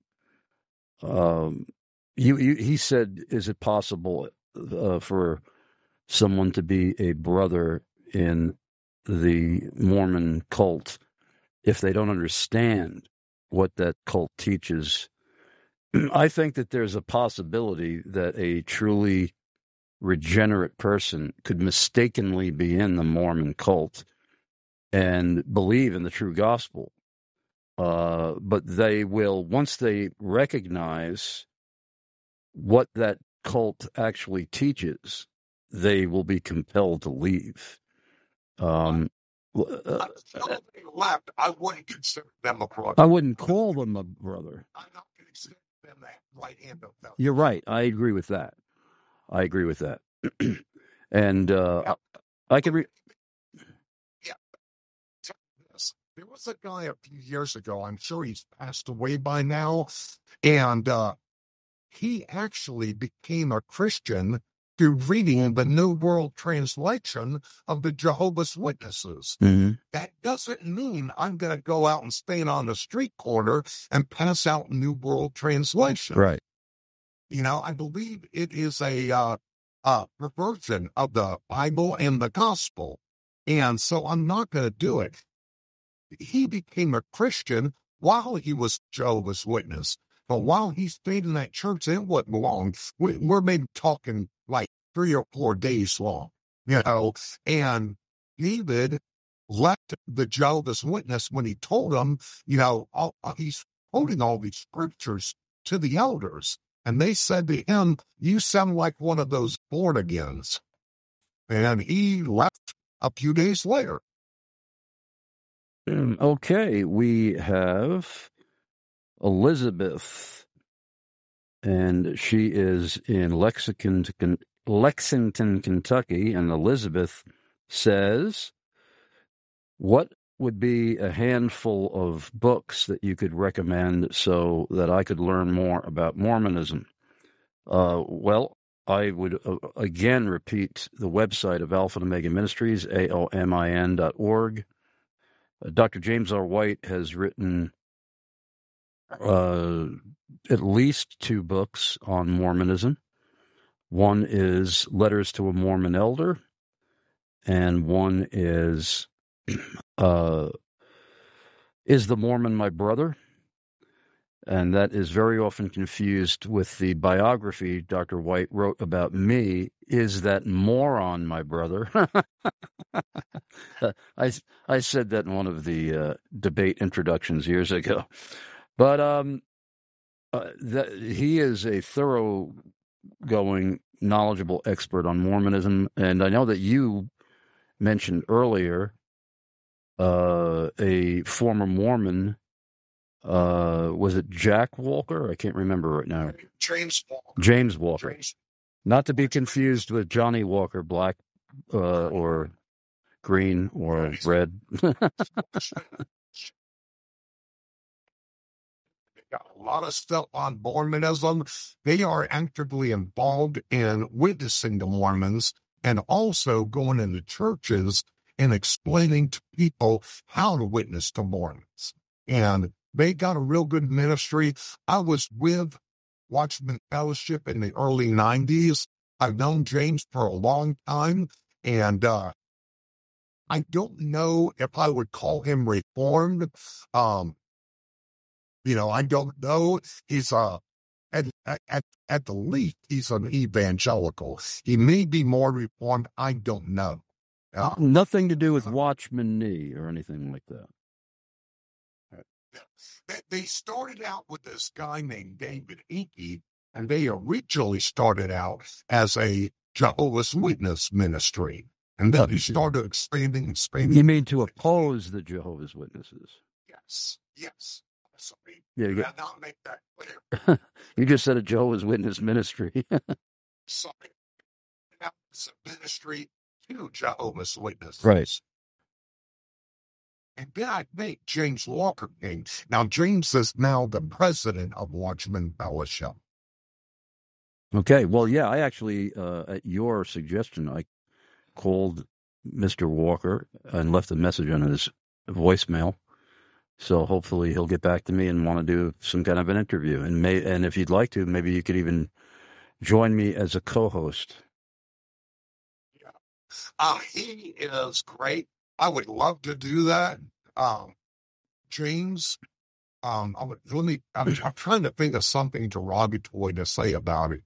[SPEAKER 2] He said, is it possible for someone to be a brother in the Mormon cult if they don't understand what that cult teaches? I think that there's a possibility that a truly regenerate person could mistakenly be in the Mormon cult and believe in the true gospel. But they will, once they recognize what that cult actually teaches, they will be compelled to leave.
[SPEAKER 3] Until they left, I wouldn't consider them a brother.
[SPEAKER 2] I wouldn't call them a brother.
[SPEAKER 3] I'm not going to consider them that right hand of them.
[SPEAKER 2] You're right. I agree with that. And I could
[SPEAKER 3] there was a guy a few years ago, I'm sure he's passed away by now, and he actually became a Christian through reading the New World Translation of the Jehovah's Witnesses.
[SPEAKER 2] Mm-hmm.
[SPEAKER 3] That doesn't mean I'm going to go out and stand on the street corner and pass out New World Translation.
[SPEAKER 2] Right.
[SPEAKER 3] You know, I believe it is a perversion of the Bible and the gospel. And so I'm not going to do it. He became a Christian while he was Jehovah's Witness. But while he stayed in that church, it wasn't long. We're maybe talking like 3 or 4 days long, you know. And David left the Jehovah's Witness when he told him, you know, he's quoting all these scriptures to the elders. And they said to him, you sound like one of those born-agains. And he left a few days later.
[SPEAKER 2] Okay, we have Elizabeth, and she is in Lexington, Kentucky, and Elizabeth says, what would be a handful of books that you could recommend so that I could learn more about Mormonism? Well, I would again repeat the website of Alpha and Omega Ministries, AOMIN.org. Dr. James R. White has written at least 2 books on Mormonism. One is Letters to a Mormon Elder, and one is the Mormon My Brother? And that is very often confused with the biography Dr. White wrote about me, Is That Moron My Brother? I said that in one of the debate introductions years ago. But he is a thoroughgoing, knowledgeable expert on Mormonism. And I know that you mentioned earlier a former Mormon. Was it Jack Walker? I can't remember right now. James Walker. Not to be confused with Johnny Walker, black or green or red.
[SPEAKER 3] Got a lot of stuff on Mormonism. They are actively involved in witnessing to Mormons and also going into churches and explaining to people how to witness to Mormons. And they got a real good ministry. I was with Watchman Fellowship in the early 90s. I've known James for a long time, and I don't know if I would call him reformed. You know, I don't know. He's at the least, he's an evangelical. He may be more reformed. I don't know.
[SPEAKER 2] Nothing to do with Watchman Nee or anything like that.
[SPEAKER 3] They started out with this guy named David Icke, and they originally started out as a Jehovah's Witness ministry. And then they started expanding.
[SPEAKER 2] You mean to oppose the Jehovah's Witnesses?
[SPEAKER 3] Yes. Sorry.
[SPEAKER 2] Yeah,
[SPEAKER 3] Did I not make that clear?
[SPEAKER 2] You just said a Jehovah's Witness ministry.
[SPEAKER 3] Sorry. That was a ministry to Jehovah's Witnesses.
[SPEAKER 2] Right.
[SPEAKER 3] And then I think James Walker came. Now, James is now the president of Watchman Fellowship.
[SPEAKER 2] Okay. Well, yeah, I actually, at your suggestion, I called Mr. Walker and left a message on his voicemail So hopefully he'll get back to me and want to do some kind of an interview. And if you'd like to, maybe you could even join me as a co-host.
[SPEAKER 3] He is great. I would love to do that. James, I'm trying to think of something derogatory to say about it.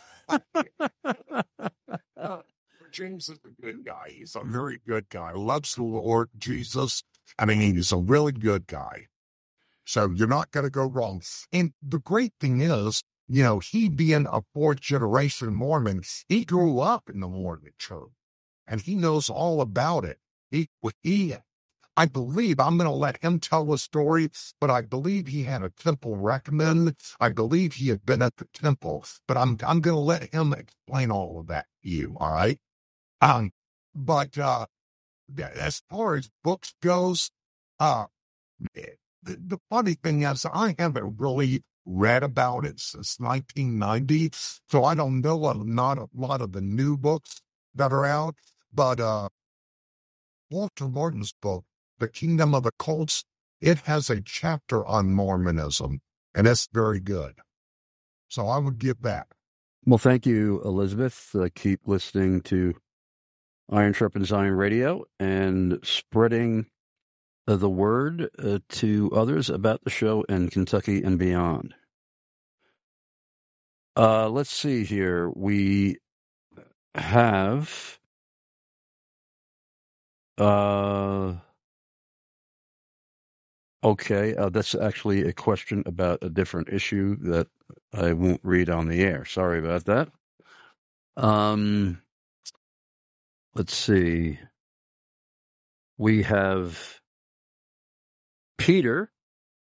[SPEAKER 3] James is a good guy. He's a very good guy. Loves the Lord Jesus. I mean, he's a really good guy. So you're not going to go wrong. And the great thing is, he being a fourth generation Mormon, he grew up in the Mormon church and he knows all about it. I believe, I'm going to let him tell the story, but I believe he had a temple recommend. I believe he had been at the temple, but I'm going to let him explain all of that to you. All right. But as far as books goes, the funny thing is I haven't really read about it since 1990, so I don't know not a lot of the new books that are out, but Walter Martin's book, The Kingdom of the Cults, it has a chapter on Mormonism, and it's very good. So I would give that.
[SPEAKER 2] Well, thank you, Elizabeth. Keep listening to Iron Sharpens Iron Radio and spreading the word to others about the show in Kentucky and beyond. Let's see here. We have that's actually a question about a different issue that I won't read on the air. Sorry about that. Let's see. We have Peter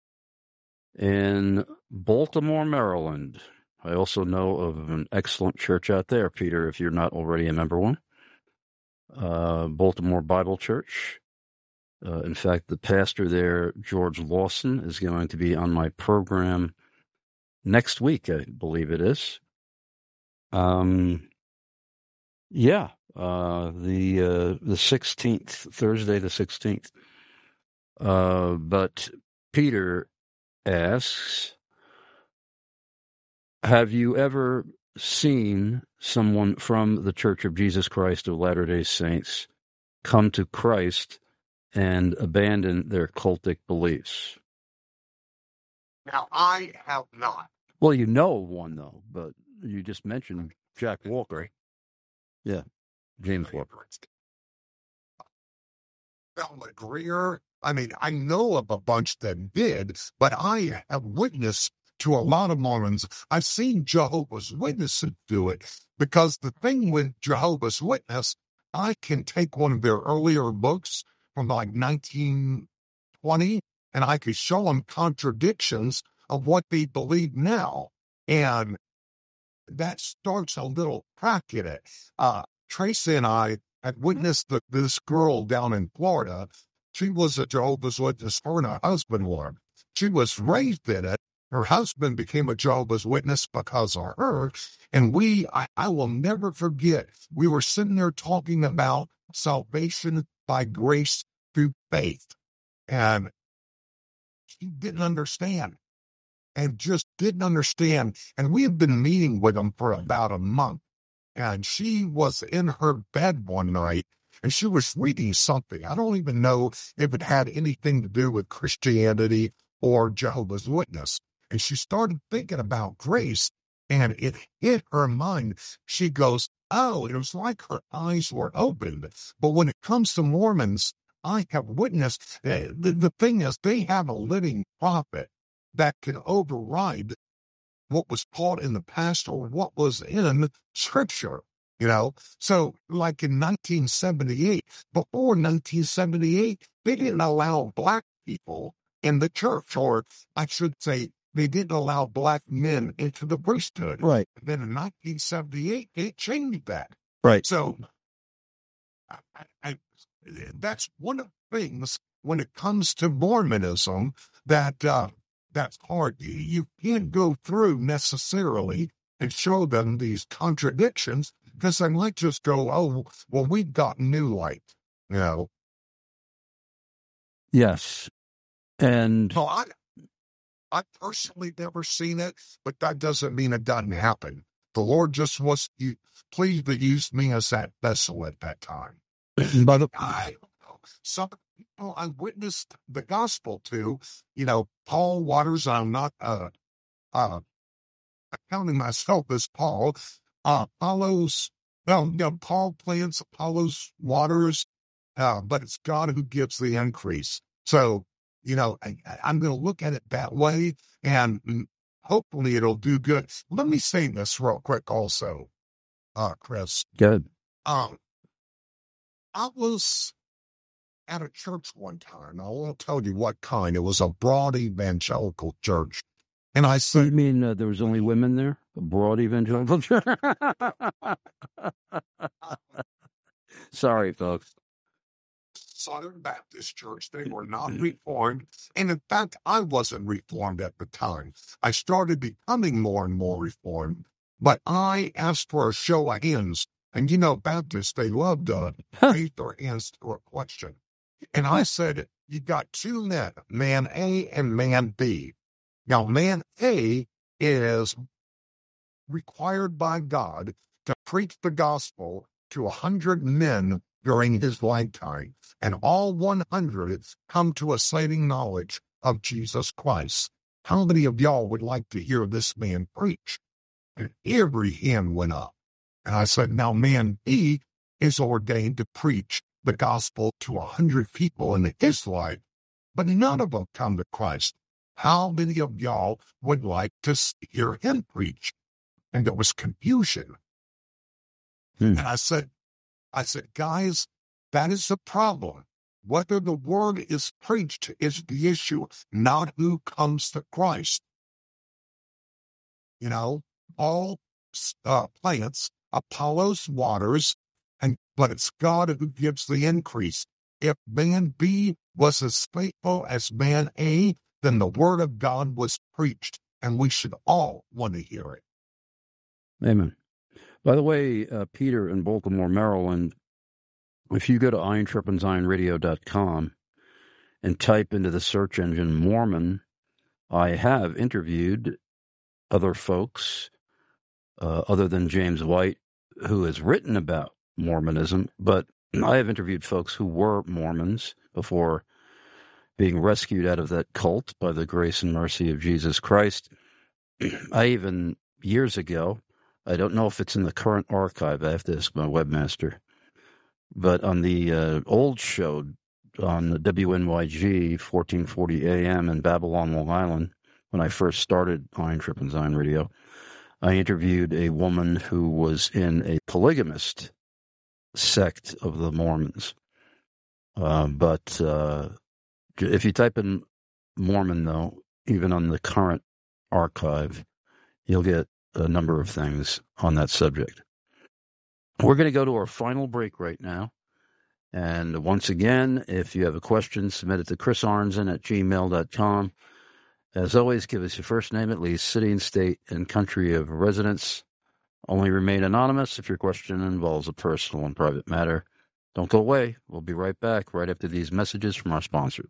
[SPEAKER 2] in Baltimore, Maryland. I also know of an excellent church out there, Peter, if you're not already a member one. Baltimore Bible Church. In fact, the pastor there, George Lawson, is going to be on my program next week, I believe it is. The 16th, Thursday the 16th. But Peter asks, have you ever seen someone from the Church of Jesus Christ of Latter-day Saints come to Christ and abandon their cultic beliefs?
[SPEAKER 3] Now, I have not.
[SPEAKER 2] Well, you know of one, though, but you just mentioned Jack Walker. Yeah, James Walker.
[SPEAKER 3] Velma Greer. I mean, I know of a bunch that did, but I have witnessed to a lot of Mormons. I've seen Jehovah's Witnesses do it, because the thing with Jehovah's Witness, I can take one of their earlier books from like 1920, and I could show them contradictions of what they believe now. And that starts a little crack in it. Tracy and I had witnessed this girl down in Florida. She was a Jehovah's Witness. Her and her husband were. She was raised in it. Her husband became a Jehovah's Witness because of her. And I will never forget, we were sitting there talking about salvation by grace through faith. And she didn't understand. And just didn't understand. And we had been meeting with them for about a month. And she was in her bed one night, and she was reading something. I don't even know if it had anything to do with Christianity or Jehovah's Witness. And she started thinking about grace, and it hit her mind. She goes, oh, it was like her eyes were opened. But when it comes to Mormons, I have witnessed, the thing is, they have a living prophet that can override what was taught in the past or what was in Scripture, So, like in 1978, before 1978, they didn't allow black people in the church, or I should say, they didn't allow black men into the priesthood.
[SPEAKER 2] Right.
[SPEAKER 3] And then in 1978, they changed that.
[SPEAKER 2] Right.
[SPEAKER 3] So, that's one of the things when it comes to Mormonism that's hard. You can't go through necessarily and show them these contradictions, because they might just go, oh, well, we've got new light,
[SPEAKER 2] Yes. And
[SPEAKER 3] No, I personally never seen it, but that doesn't mean it doesn't happen. The Lord just was pleased to use me as that vessel at that time.
[SPEAKER 2] But
[SPEAKER 3] I don't know. Some people I witnessed the gospel to, Paul Waters. I'm not accounting myself as Paul. Apollos. Well, Paul plants, Apollos waters, but it's God who gives the increase. So, I'm going to look at it that way, and hopefully it'll do good. Let me say this real quick also, Chris.
[SPEAKER 2] Good.
[SPEAKER 3] I was at a church one time. I won't tell you what kind. It was a broad evangelical church. And I said...
[SPEAKER 2] You mean there was only women there? A broad evangelical church? Sorry, folks.
[SPEAKER 3] Southern Baptist Church. They were not reformed. And in fact, I wasn't reformed at the time. I started becoming more and more reformed. But I asked for a show of hands. And Baptists, they love to raise their hands to a question. And I said, you got two men, man A and man B. Now, man A is required by God to preach the gospel to 100 men during his lifetime, and all 100 come to a saving knowledge of Jesus Christ. How many of y'all would like to hear this man preach? And every hand went up. And I said, now man B is ordained to preach the gospel to 100 people in his life, but none of them come to Christ. How many of y'all would like to hear him preach? And there was confusion. And I said, guys, that is the problem. Whether the word is preached is the issue, not who comes to Christ. All plants, Apollos waters, but it's God who gives the increase. If man B was as faithful as man A, then the word of God was preached, and we should all want to hear it.
[SPEAKER 2] Amen. By the way, Peter in Baltimore, Maryland, if you go to IronSharpensIronRadio.com and type into the search engine Mormon, I have interviewed other folks other than James White, who has written about Mormonism, but I have interviewed folks who were Mormons before being rescued out of that cult by the grace and mercy of Jesus Christ. I even, years ago, I don't know if it's in the current archive, I have to ask my webmaster, but on the old show on the WNYG 1440 AM in Babylon, Long Island, when I first started Iron Trippin' Zion Radio, I interviewed a woman who was in a polygamist sect of the Mormons. But if you type in Mormon, though, even on the current archive, you'll get a number of things on that subject. We're going to go to our final break right now. And once again, if you have a question, submit it to chrisarnzen@gmail.com. As always, give us your first name, at least, city and state and country of residence. Only remain anonymous if your question involves a personal and private matter. Don't go away. We'll be right back right after these messages from our sponsors.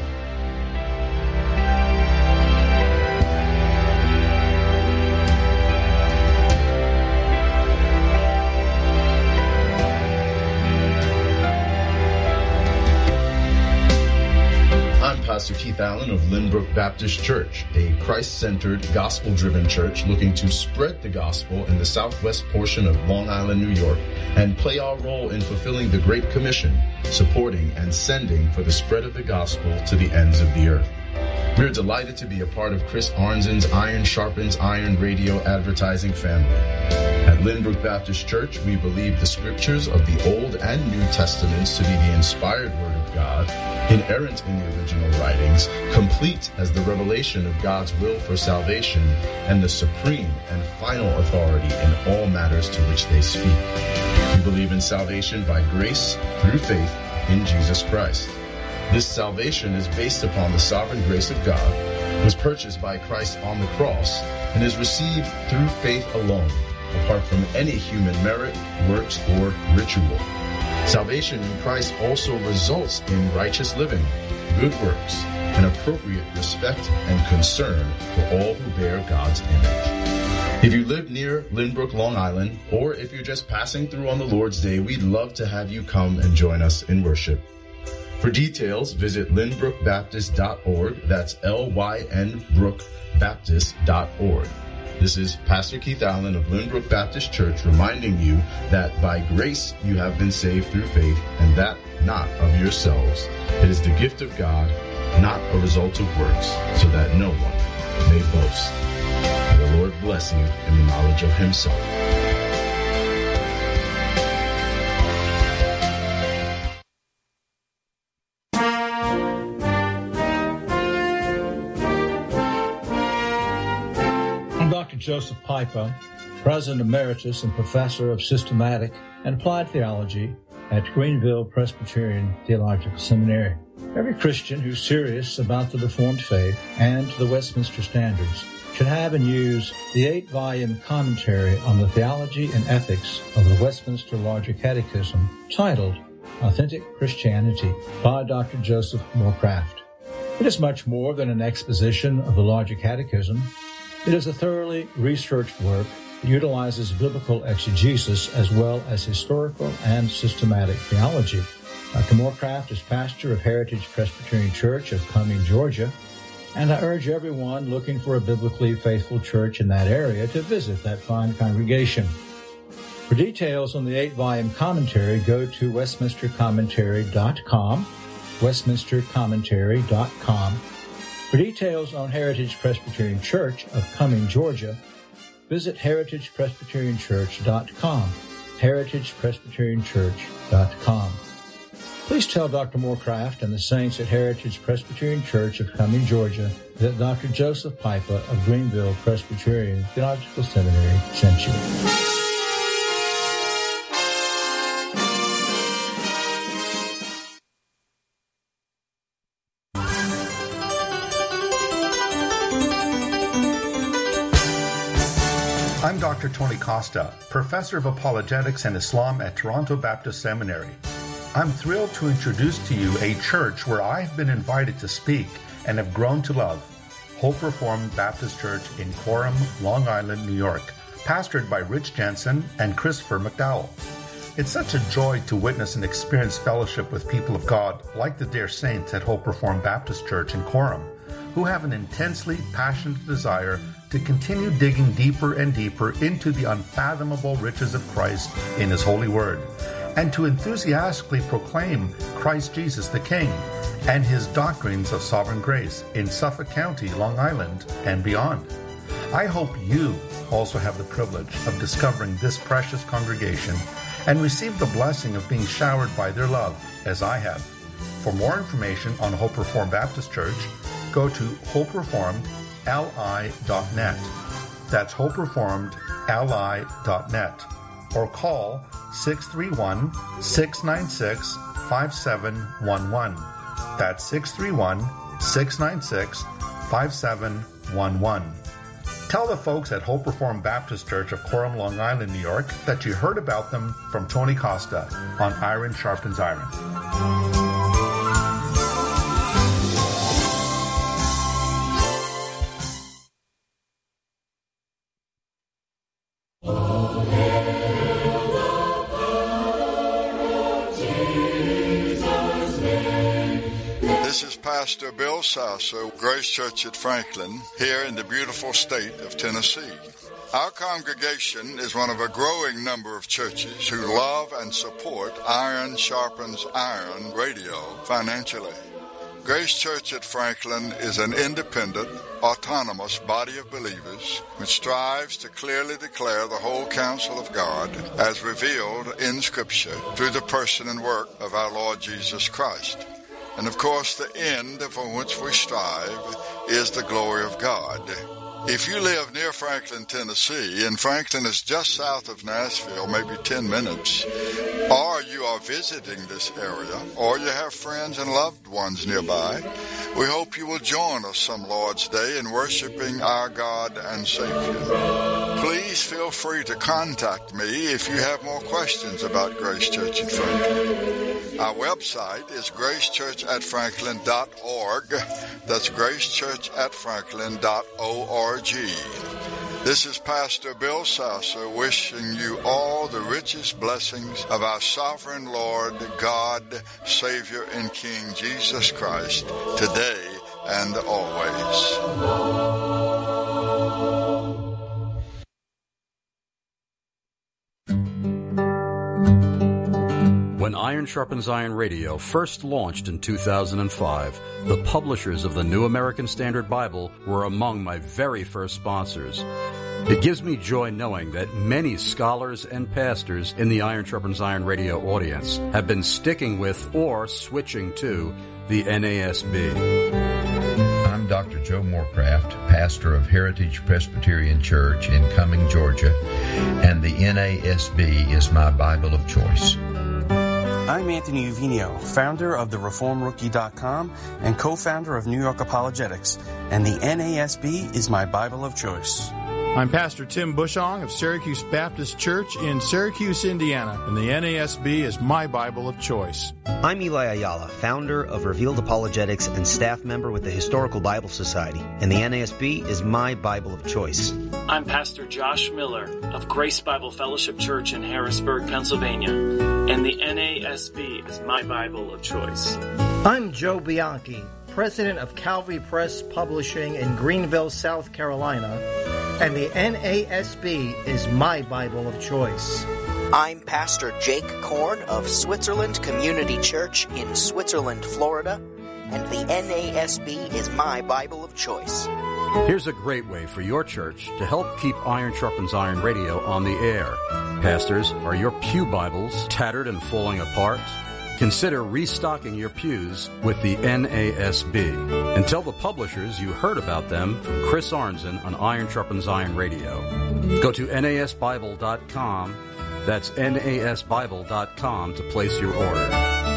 [SPEAKER 20] I'm Pastor Keith Allen of Lynbrook Baptist Church, a Christ-centered, gospel-driven church looking to spread the gospel in the southwest portion of Long Island, New York, and play our role in fulfilling the Great Commission, supporting and sending for the spread of the gospel to the ends of the earth. We're delighted to be a part of Chris Arnzen's Iron Sharpens Iron radio advertising family. At Lynbrook Baptist Church, we believe the scriptures of the Old and New Testaments to be the inspired Word of God, inerrant in the original writings, complete as the revelation of God's will for salvation, and the supreme and final authority in all matters to which they speak. We believe in salvation by grace through faith in Jesus Christ. This salvation is based upon the sovereign grace of God, was purchased by Christ on the cross, and is received through faith alone, apart from any human merit, works, or ritual. Salvation in Christ also results in righteous living, good works, and appropriate respect and concern for all who bear God's image. If you live near Lynbrook, Long Island, or if you're just passing through on the Lord's Day, we'd love to have you come and join us in worship. For details, visit lynbrookbaptist.org. That's lynbrookbaptist.org. This is Pastor Keith Allen of Lynbrook Baptist Church reminding you that by grace you have been saved through faith, and that not of yourselves. It is the gift of God, not a result of works, so that no one may boast. May the Lord bless you in the knowledge of himself.
[SPEAKER 21] Dr. Joseph Pipa, President Emeritus and Professor of Systematic and Applied Theology at Greenville Presbyterian Theological Seminary. Every Christian who's serious about the Reformed faith and the Westminster Standards should have and use the 8-volume commentary on the theology and ethics of the Westminster Larger Catechism titled Authentic Christianity by Dr. Joseph Morecraft. It is much more than an exposition of the Larger Catechism. It is a thoroughly researched work that utilizes biblical exegesis as well as historical and systematic theology. Dr. Morecraft is pastor of Heritage Presbyterian Church of Cumming, Georgia, and I urge everyone looking for a biblically faithful church in that area to visit that fine congregation. For details on the 8-volume commentary, go to westminstercommentary.com, westminstercommentary.com. For details on Heritage Presbyterian Church of Cumming, Georgia, visit heritagepresbyterianchurch.com, heritagepresbyterianchurch.com. Please tell Dr. Morecraft and the saints at Heritage Presbyterian Church of Cumming, Georgia, that Dr. Joseph Pipa of Greenville Presbyterian Theological Seminary sent you.
[SPEAKER 22] I'm Dr. Tony Costa, Professor of Apologetics and Islam at Toronto Baptist Seminary. I'm thrilled to introduce to you a church where I've been invited to speak and have grown to love, Hope Reformed Baptist Church in Coram, Long Island, New York, pastored by Rich Jensen and Christopher McDowell. It's such a joy to witness and experience fellowship with people of God like the dear saints at Hope Reformed Baptist Church in Coram, who have an intensely passionate desire to continue digging deeper and deeper into the unfathomable riches of Christ in His holy word, and to enthusiastically proclaim Christ Jesus the King and His doctrines of sovereign grace in Suffolk County, Long Island, and beyond. I hope you also have the privilege of discovering this precious congregation and receive the blessing of being showered by their love, as I have. For more information on Hope Reformed Baptist Church, go to hopereformedli.net. That's hopereformedli.net. Or call 631-696-5711. That's 631-696-5711. Tell the folks at Hope Reformed Baptist Church of Coram, Long Island, New York, that you heard about them from Tony Costa on Iron Sharpens Iron.
[SPEAKER 23] This is Pastor Bill Sasso, Grace Church at Franklin, here in the beautiful state of Tennessee. Our congregation is one of a growing number of churches who love and support Iron Sharpens Iron radio financially. Grace Church at Franklin is an independent, autonomous body of believers which strives to clearly declare the whole counsel of God as revealed in Scripture through the person and work of our Lord Jesus Christ. And of course, the end for which we strive is the glory of God. If you live near Franklin, Tennessee, and Franklin is just south of Nashville, maybe 10 minutes, or you are visiting this area, or you have friends and loved ones nearby, we hope you will join us some Lord's Day in worshiping our God and Savior. Please feel free to contact me if you have more questions about Grace Church at Franklin. Our website is gracechurchatfranklin.org. That's gracechurchatfranklin.org. This is Pastor Bill Sasser wishing you all the richest blessings of our sovereign Lord, God, Savior, and King Jesus Christ, today and always.
[SPEAKER 2] When Iron Sharpens Iron Radio first launched in 2005, the publishers of the New American Standard Bible were among my very first sponsors. It gives me joy knowing that many scholars and pastors in the Iron Sharpens Iron Radio audience have been sticking with or switching to the NASB.
[SPEAKER 1] I'm Dr. Joe Moorcraft, pastor of Heritage Presbyterian Church in Cumming, Georgia, and the NASB is my Bible of choice.
[SPEAKER 19] I'm Anthony Uvinio, founder of the ReformRookie.com and co-founder of New York Apologetics, and the NASB is my Bible of choice.
[SPEAKER 5] I'm Pastor Tim Bushong of Syracuse Baptist Church in Syracuse, Indiana, and the NASB is my Bible of choice.
[SPEAKER 7] I'm Eli Ayala, founder of Revealed Apologetics and staff member with the Historical Bible Society, and the NASB is my Bible of choice.
[SPEAKER 24] I'm Pastor Josh Miller of Grace Bible Fellowship Church in Harrisburg, Pennsylvania, and the NASB is my Bible of choice.
[SPEAKER 25] I'm Joe Bianchi, president of Calvary Press Publishing in Greenville, South Carolina, and the NASB is my Bible of choice.
[SPEAKER 26] I'm Pastor Jake Korn of Switzerland Community Church in Switzerland, Florida, and the NASB is my Bible of choice.
[SPEAKER 2] Here's a great way for your church to help keep Iron Sharpens Iron Radio on the air. Pastors, are your pew Bibles tattered and falling apart? Consider restocking your pews with the NASB. And tell the publishers you heard about them from Chris Arnzen on Iron Sharpens Iron Radio. Go to NASBible.com. That's NASBible.com to place your order.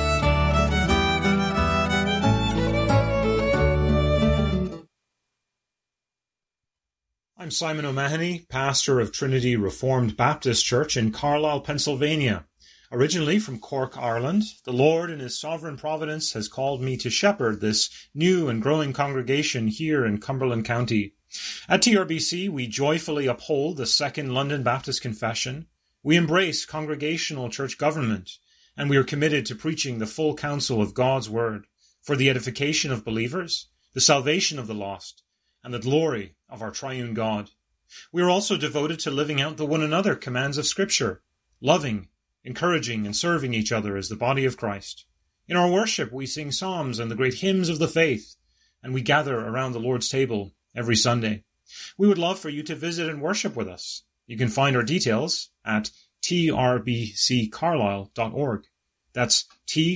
[SPEAKER 4] I'm Simon O'Mahony, pastor of Trinity Reformed Baptist Church in Carlisle, Pennsylvania. Originally from Cork, Ireland, the Lord in His sovereign providence has called me to shepherd this new and growing congregation here in Cumberland County. At TRBC, we joyfully uphold the Second London Baptist Confession. We embrace congregational church government, and we are committed to preaching the full counsel of God's Word for the edification of believers, the salvation of the lost, and the glory of our triune God. We are also devoted to living out the one another commands of Scripture, loving, encouraging, and serving each other as the body of Christ. In our worship, we sing psalms and the great hymns of the faith, and we gather around the Lord's table every Sunday. We would love for you to visit and worship with us. You can find our details at trbccarlisle.org. That's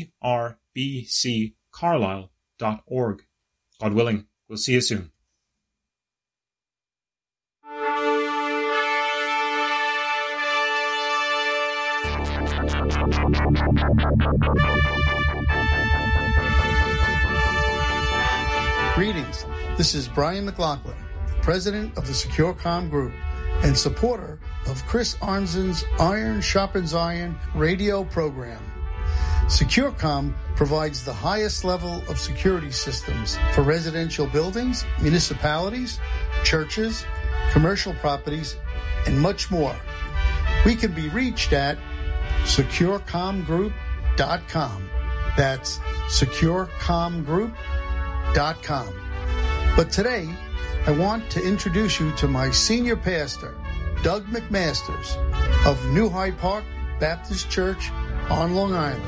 [SPEAKER 4] trbccarlisle.org. God willing, we'll see you soon.
[SPEAKER 27] Greetings. This is Brian McLaughlin, president of the SecureCom Group and supporter of Chris Arnzen's Iron Sharpens Iron radio program. SecureCom provides the highest level of security systems for residential buildings, municipalities, churches, commercial properties, and much more. We can be reached at securecomgroup.com. That's securecomgroup.com. But today, I want to introduce you to my senior pastor, Doug McMasters of New Hyde Park Baptist Church on Long Island.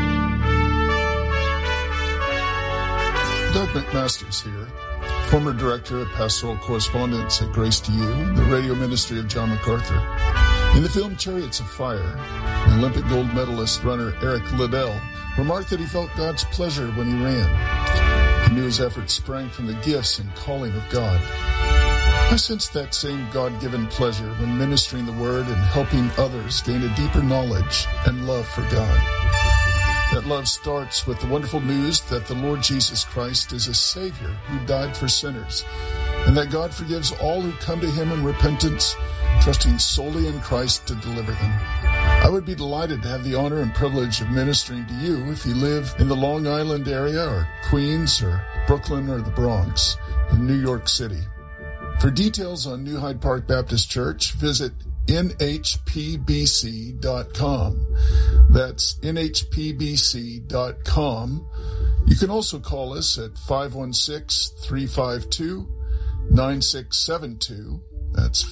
[SPEAKER 8] Doug McMasters here, former director of pastoral correspondence at Grace to You, the radio ministry of John MacArthur. In the film Chariots of Fire, the Olympic gold medalist runner Eric Liddell remarked that he felt God's pleasure when he ran. He knew his efforts sprang from the gifts and calling of God. I sensed that same God-given pleasure when ministering the Word and helping others gain a deeper knowledge and love for God. That love starts with the wonderful news that the Lord Jesus Christ is a Savior who died for sinners, and that God forgives all who come to Him in repentance, trusting solely in Christ to deliver them. I would be delighted to have the honor and privilege of ministering to you if you live in the Long Island area or Queens or Brooklyn or the Bronx in New York City. For details on New Hyde Park Baptist Church, visit nhpbc.com. That's nhpbc.com. You can also call us at 516-352-9672. That's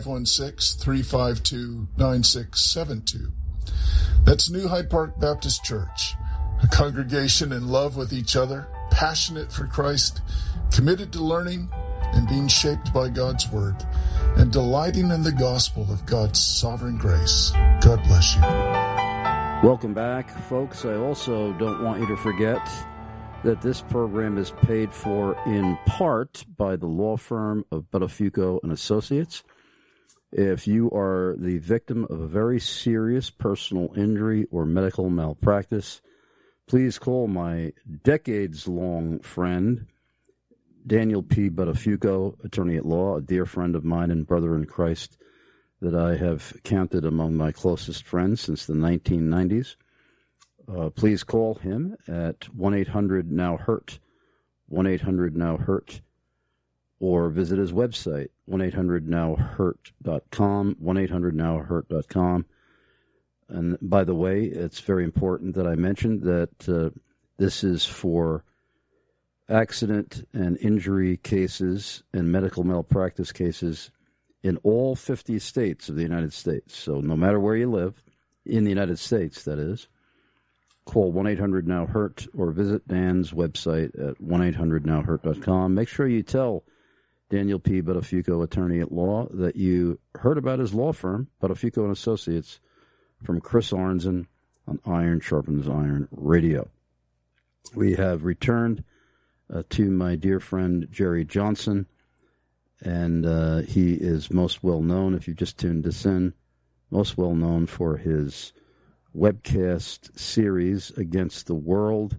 [SPEAKER 8] 516-352-9672. That's New Hyde Park Baptist Church, a congregation in love with each other, passionate for Christ, committed to learning and being shaped by God's Word, and delighting in the gospel of God's sovereign grace. God bless you.
[SPEAKER 2] Welcome back, folks. I also don't want you to forget that this program is paid for in part by the law firm of Buttafuoco and Associates. If you are the victim of a very serious personal injury or medical malpractice, please call my decades-long friend, Daniel P. Buttafuoco, attorney at law, a dear friend of mine and brother in Christ that I have counted among my closest friends since the 1990s. Please call him at 1-800-NOW-HURT, 1-800-NOW-HURT, or visit his website, 1-800-NOW-HURT.com, 1-800-NOW-HURT.com. And by the way, it's very important that I mention that this is for accident and injury cases and medical malpractice cases in all 50 states of the United States. So no matter where you live, in the United States, that is, call 1-800-NOW-HURT or visit Dan's website at 1-800-NOW-HURT.com. Make sure you tell Daniel P. Buttafuoco, attorney at law, that you heard about his law firm, Buttafuoco and Associates, from Chris Arnzen on Iron Sharpens Iron Radio. We have returned to my dear friend Jerry Johnson, and he is most well known, if you just tuned us in, most well known for his webcast series Against the World,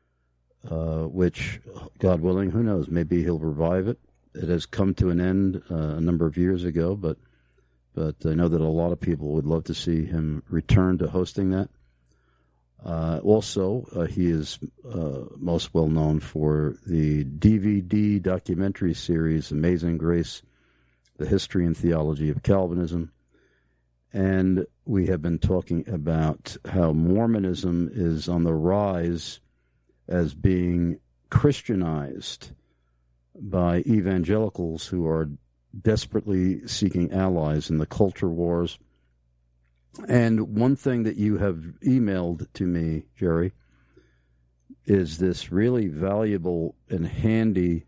[SPEAKER 2] which, God willing, who knows, maybe he'll revive it. It has come to an end a number of years ago, but I know that a lot of people would love to see him return to hosting that. Also, he is most well known for the DVD documentary series Amazing Grace, The History and Theology of Calvinism. And we have been talking about how Mormonism is on the rise as being Christianized by evangelicals who are desperately seeking allies in the culture wars. And one thing that you have emailed to me, Jerry, is this really valuable and handy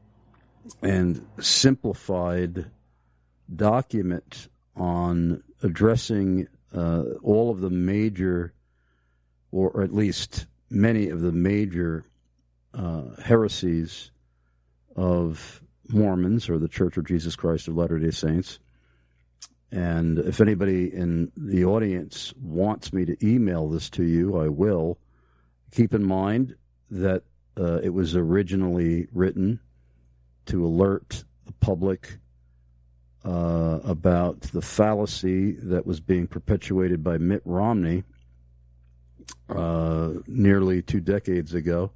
[SPEAKER 2] and simplified document on addressing all of the major, or at least many of the major heresies of Mormons, or the Church of Jesus Christ of Latter-day Saints. And if anybody in the audience wants me to email this to you, I will. Keep in mind that it was originally written to alert the public about the fallacy that was being perpetuated by Mitt Romney nearly 2 decades ago.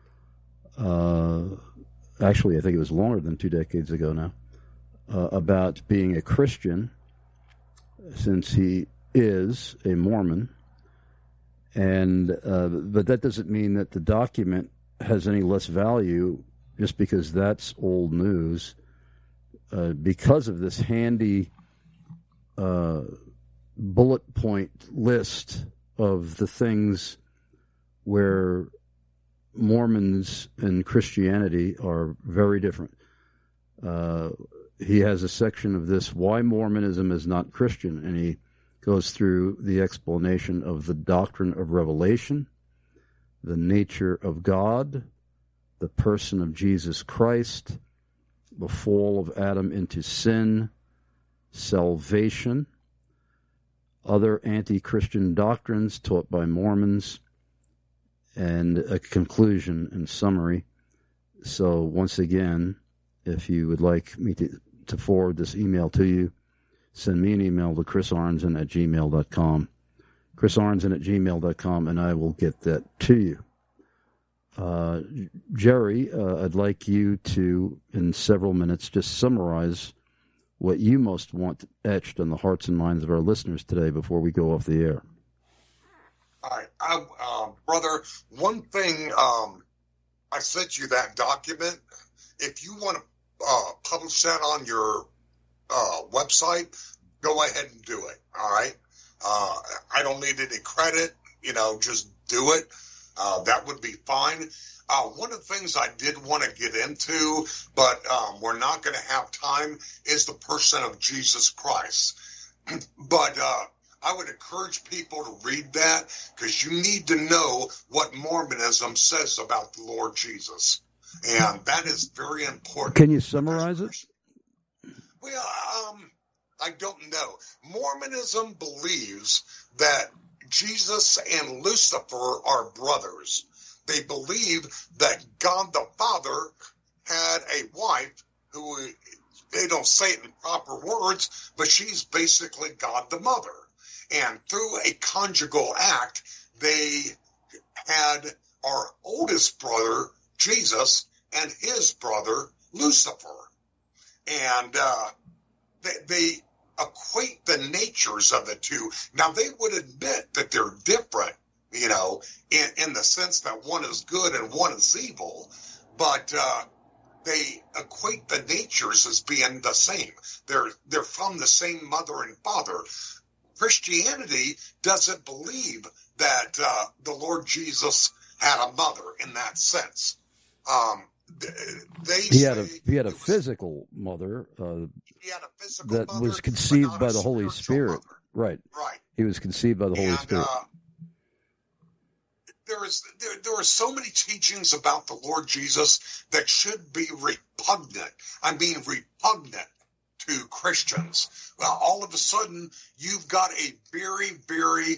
[SPEAKER 2] Actually, I think it was longer than 2 decades ago now, about being a Christian, since he is a Mormon. And but that doesn't mean that the document has any less value just because that's old news. Because of this handy bullet point list of the things where Mormons and Christianity are very different. He has a section of this, Why Mormonism is Not Christian, and he goes through the explanation of the doctrine of revelation, the nature of God, the person of Jesus Christ, the fall of Adam into sin, salvation, other anti-Christian doctrines taught by Mormons, and a conclusion and summary. So once again, if you would like me to forward this email to you, send me an email to chrisarnzen@gmail.com. chrisarnson@gmail.com, and I will get that to you. Jerry, I'd like you to, in several minutes, just summarize what you most want etched on the hearts and minds of our listeners today before we go off the air.
[SPEAKER 3] All right. Brother, one thing, I sent you that document. If you want to publish that on your website, go ahead and do it. All right. I don't need any credit. Just do it. That would be fine. One of the things I did want to get into, but we're not going to have time, is the person of Jesus Christ. But I would encourage people to read that, because you need to know what Mormonism says about the Lord Jesus. And that is very important.
[SPEAKER 2] Can you summarize it?
[SPEAKER 3] Well, I don't know. Mormonism believes that Jesus and Lucifer are brothers. They believe that God the Father had a wife who, they don't say it in proper words, but she's basically God the Mother. And through a conjugal act, they had our oldest brother, Jesus, and his brother, Lucifer. And they equate the natures of the two. Now, they would admit that they're different, in the sense that one is good and one is evil, but they equate the natures as being the same. They're from the same mother and father. Christianity doesn't believe that the Lord Jesus had a mother in that sense.
[SPEAKER 2] He had a physical mother that was conceived by the Holy Spirit. Right. He was conceived by the Holy Spirit.
[SPEAKER 3] There are so many teachings about the Lord Jesus that should be repugnant. I mean, repugnant to Christians. Well, all of a sudden, you've got a very, very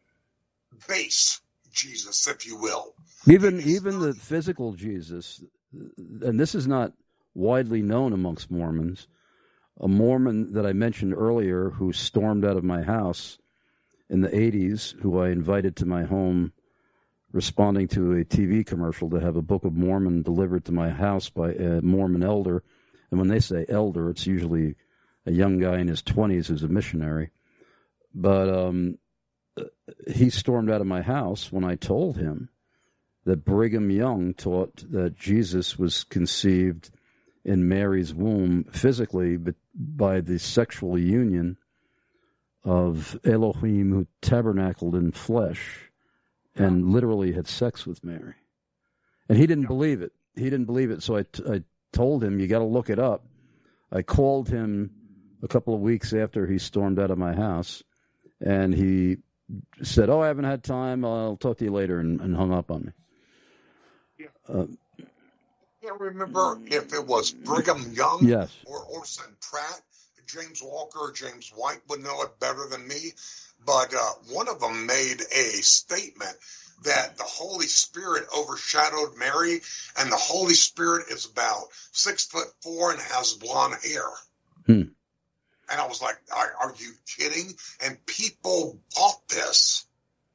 [SPEAKER 3] base Jesus, if you will.
[SPEAKER 2] Even the physical Jesus, and this is not widely known amongst Mormons. A Mormon that I mentioned earlier who stormed out of my house in the 80s, who I invited to my home, responding to a TV commercial to have a Book of Mormon delivered to my house by a Mormon elder. And when they say elder, it's usually a young guy in his 20s who's a missionary. But he stormed out of my house when I told him that Brigham Young taught that Jesus was conceived in Mary's womb physically, but by the sexual union of Elohim who tabernacled in flesh and literally had sex with Mary. And he didn't believe it. So I told him, you got to look it up. I called him a couple of weeks after he stormed out of my house, and he said, I haven't had time. I'll talk to you later, and hung up on me.
[SPEAKER 3] I can't remember if it was Brigham Young
[SPEAKER 2] yes.
[SPEAKER 3] or Orson Pratt. James Walker or James White would know it better than me. But one of them made a statement that the Holy Spirit overshadowed Mary, and the Holy Spirit is about 6'4" and has blonde hair. And I was like, are you kidding? And people bought this.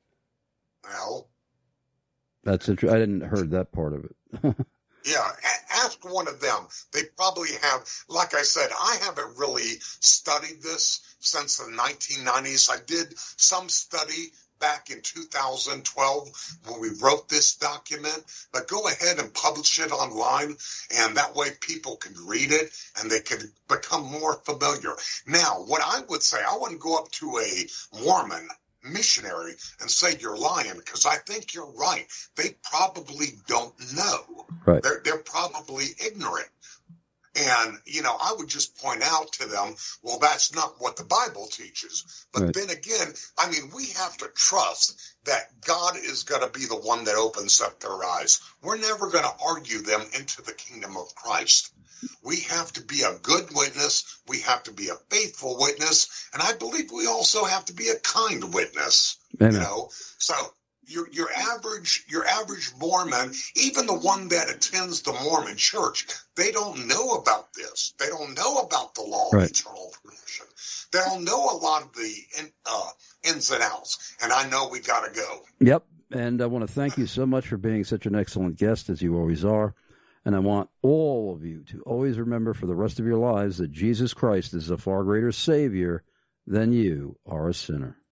[SPEAKER 3] Well,
[SPEAKER 2] that's interesting. I didn't heard that part of it.
[SPEAKER 3] Yeah, ask one of them. They probably have. Like I said, I haven't really studied this since the 1990s. I did some study back in 2012 when we wrote this document, but go ahead and publish it online, and that way people can read it and they can become more familiar. Now, what I would say, I wouldn't go up to a Mormon missionary and say you're lying, because I think you're right. They probably don't know.
[SPEAKER 2] Right.
[SPEAKER 3] They're probably ignorant. And, I would just point out to them, well, that's not what the Bible teaches. But
[SPEAKER 2] right.
[SPEAKER 3] Then again, we have to trust that God is going to be the one that opens up their eyes. We're never going to argue them into the kingdom of Christ. We have to be a good witness. We have to be a faithful witness. And I believe we also have to be a kind witness.
[SPEAKER 2] Amen.
[SPEAKER 3] So your average Mormon, even the one that attends the Mormon church, they don't know about this. They don't know about the law of eternal permission. They don't know a lot of the ins and outs. And I know we got to go.
[SPEAKER 2] Yep. And I want to thank you so much for being such an excellent guest, as you always are. And I want all of you to always remember for the rest of your lives that Jesus Christ is a far greater Savior than you are a sinner.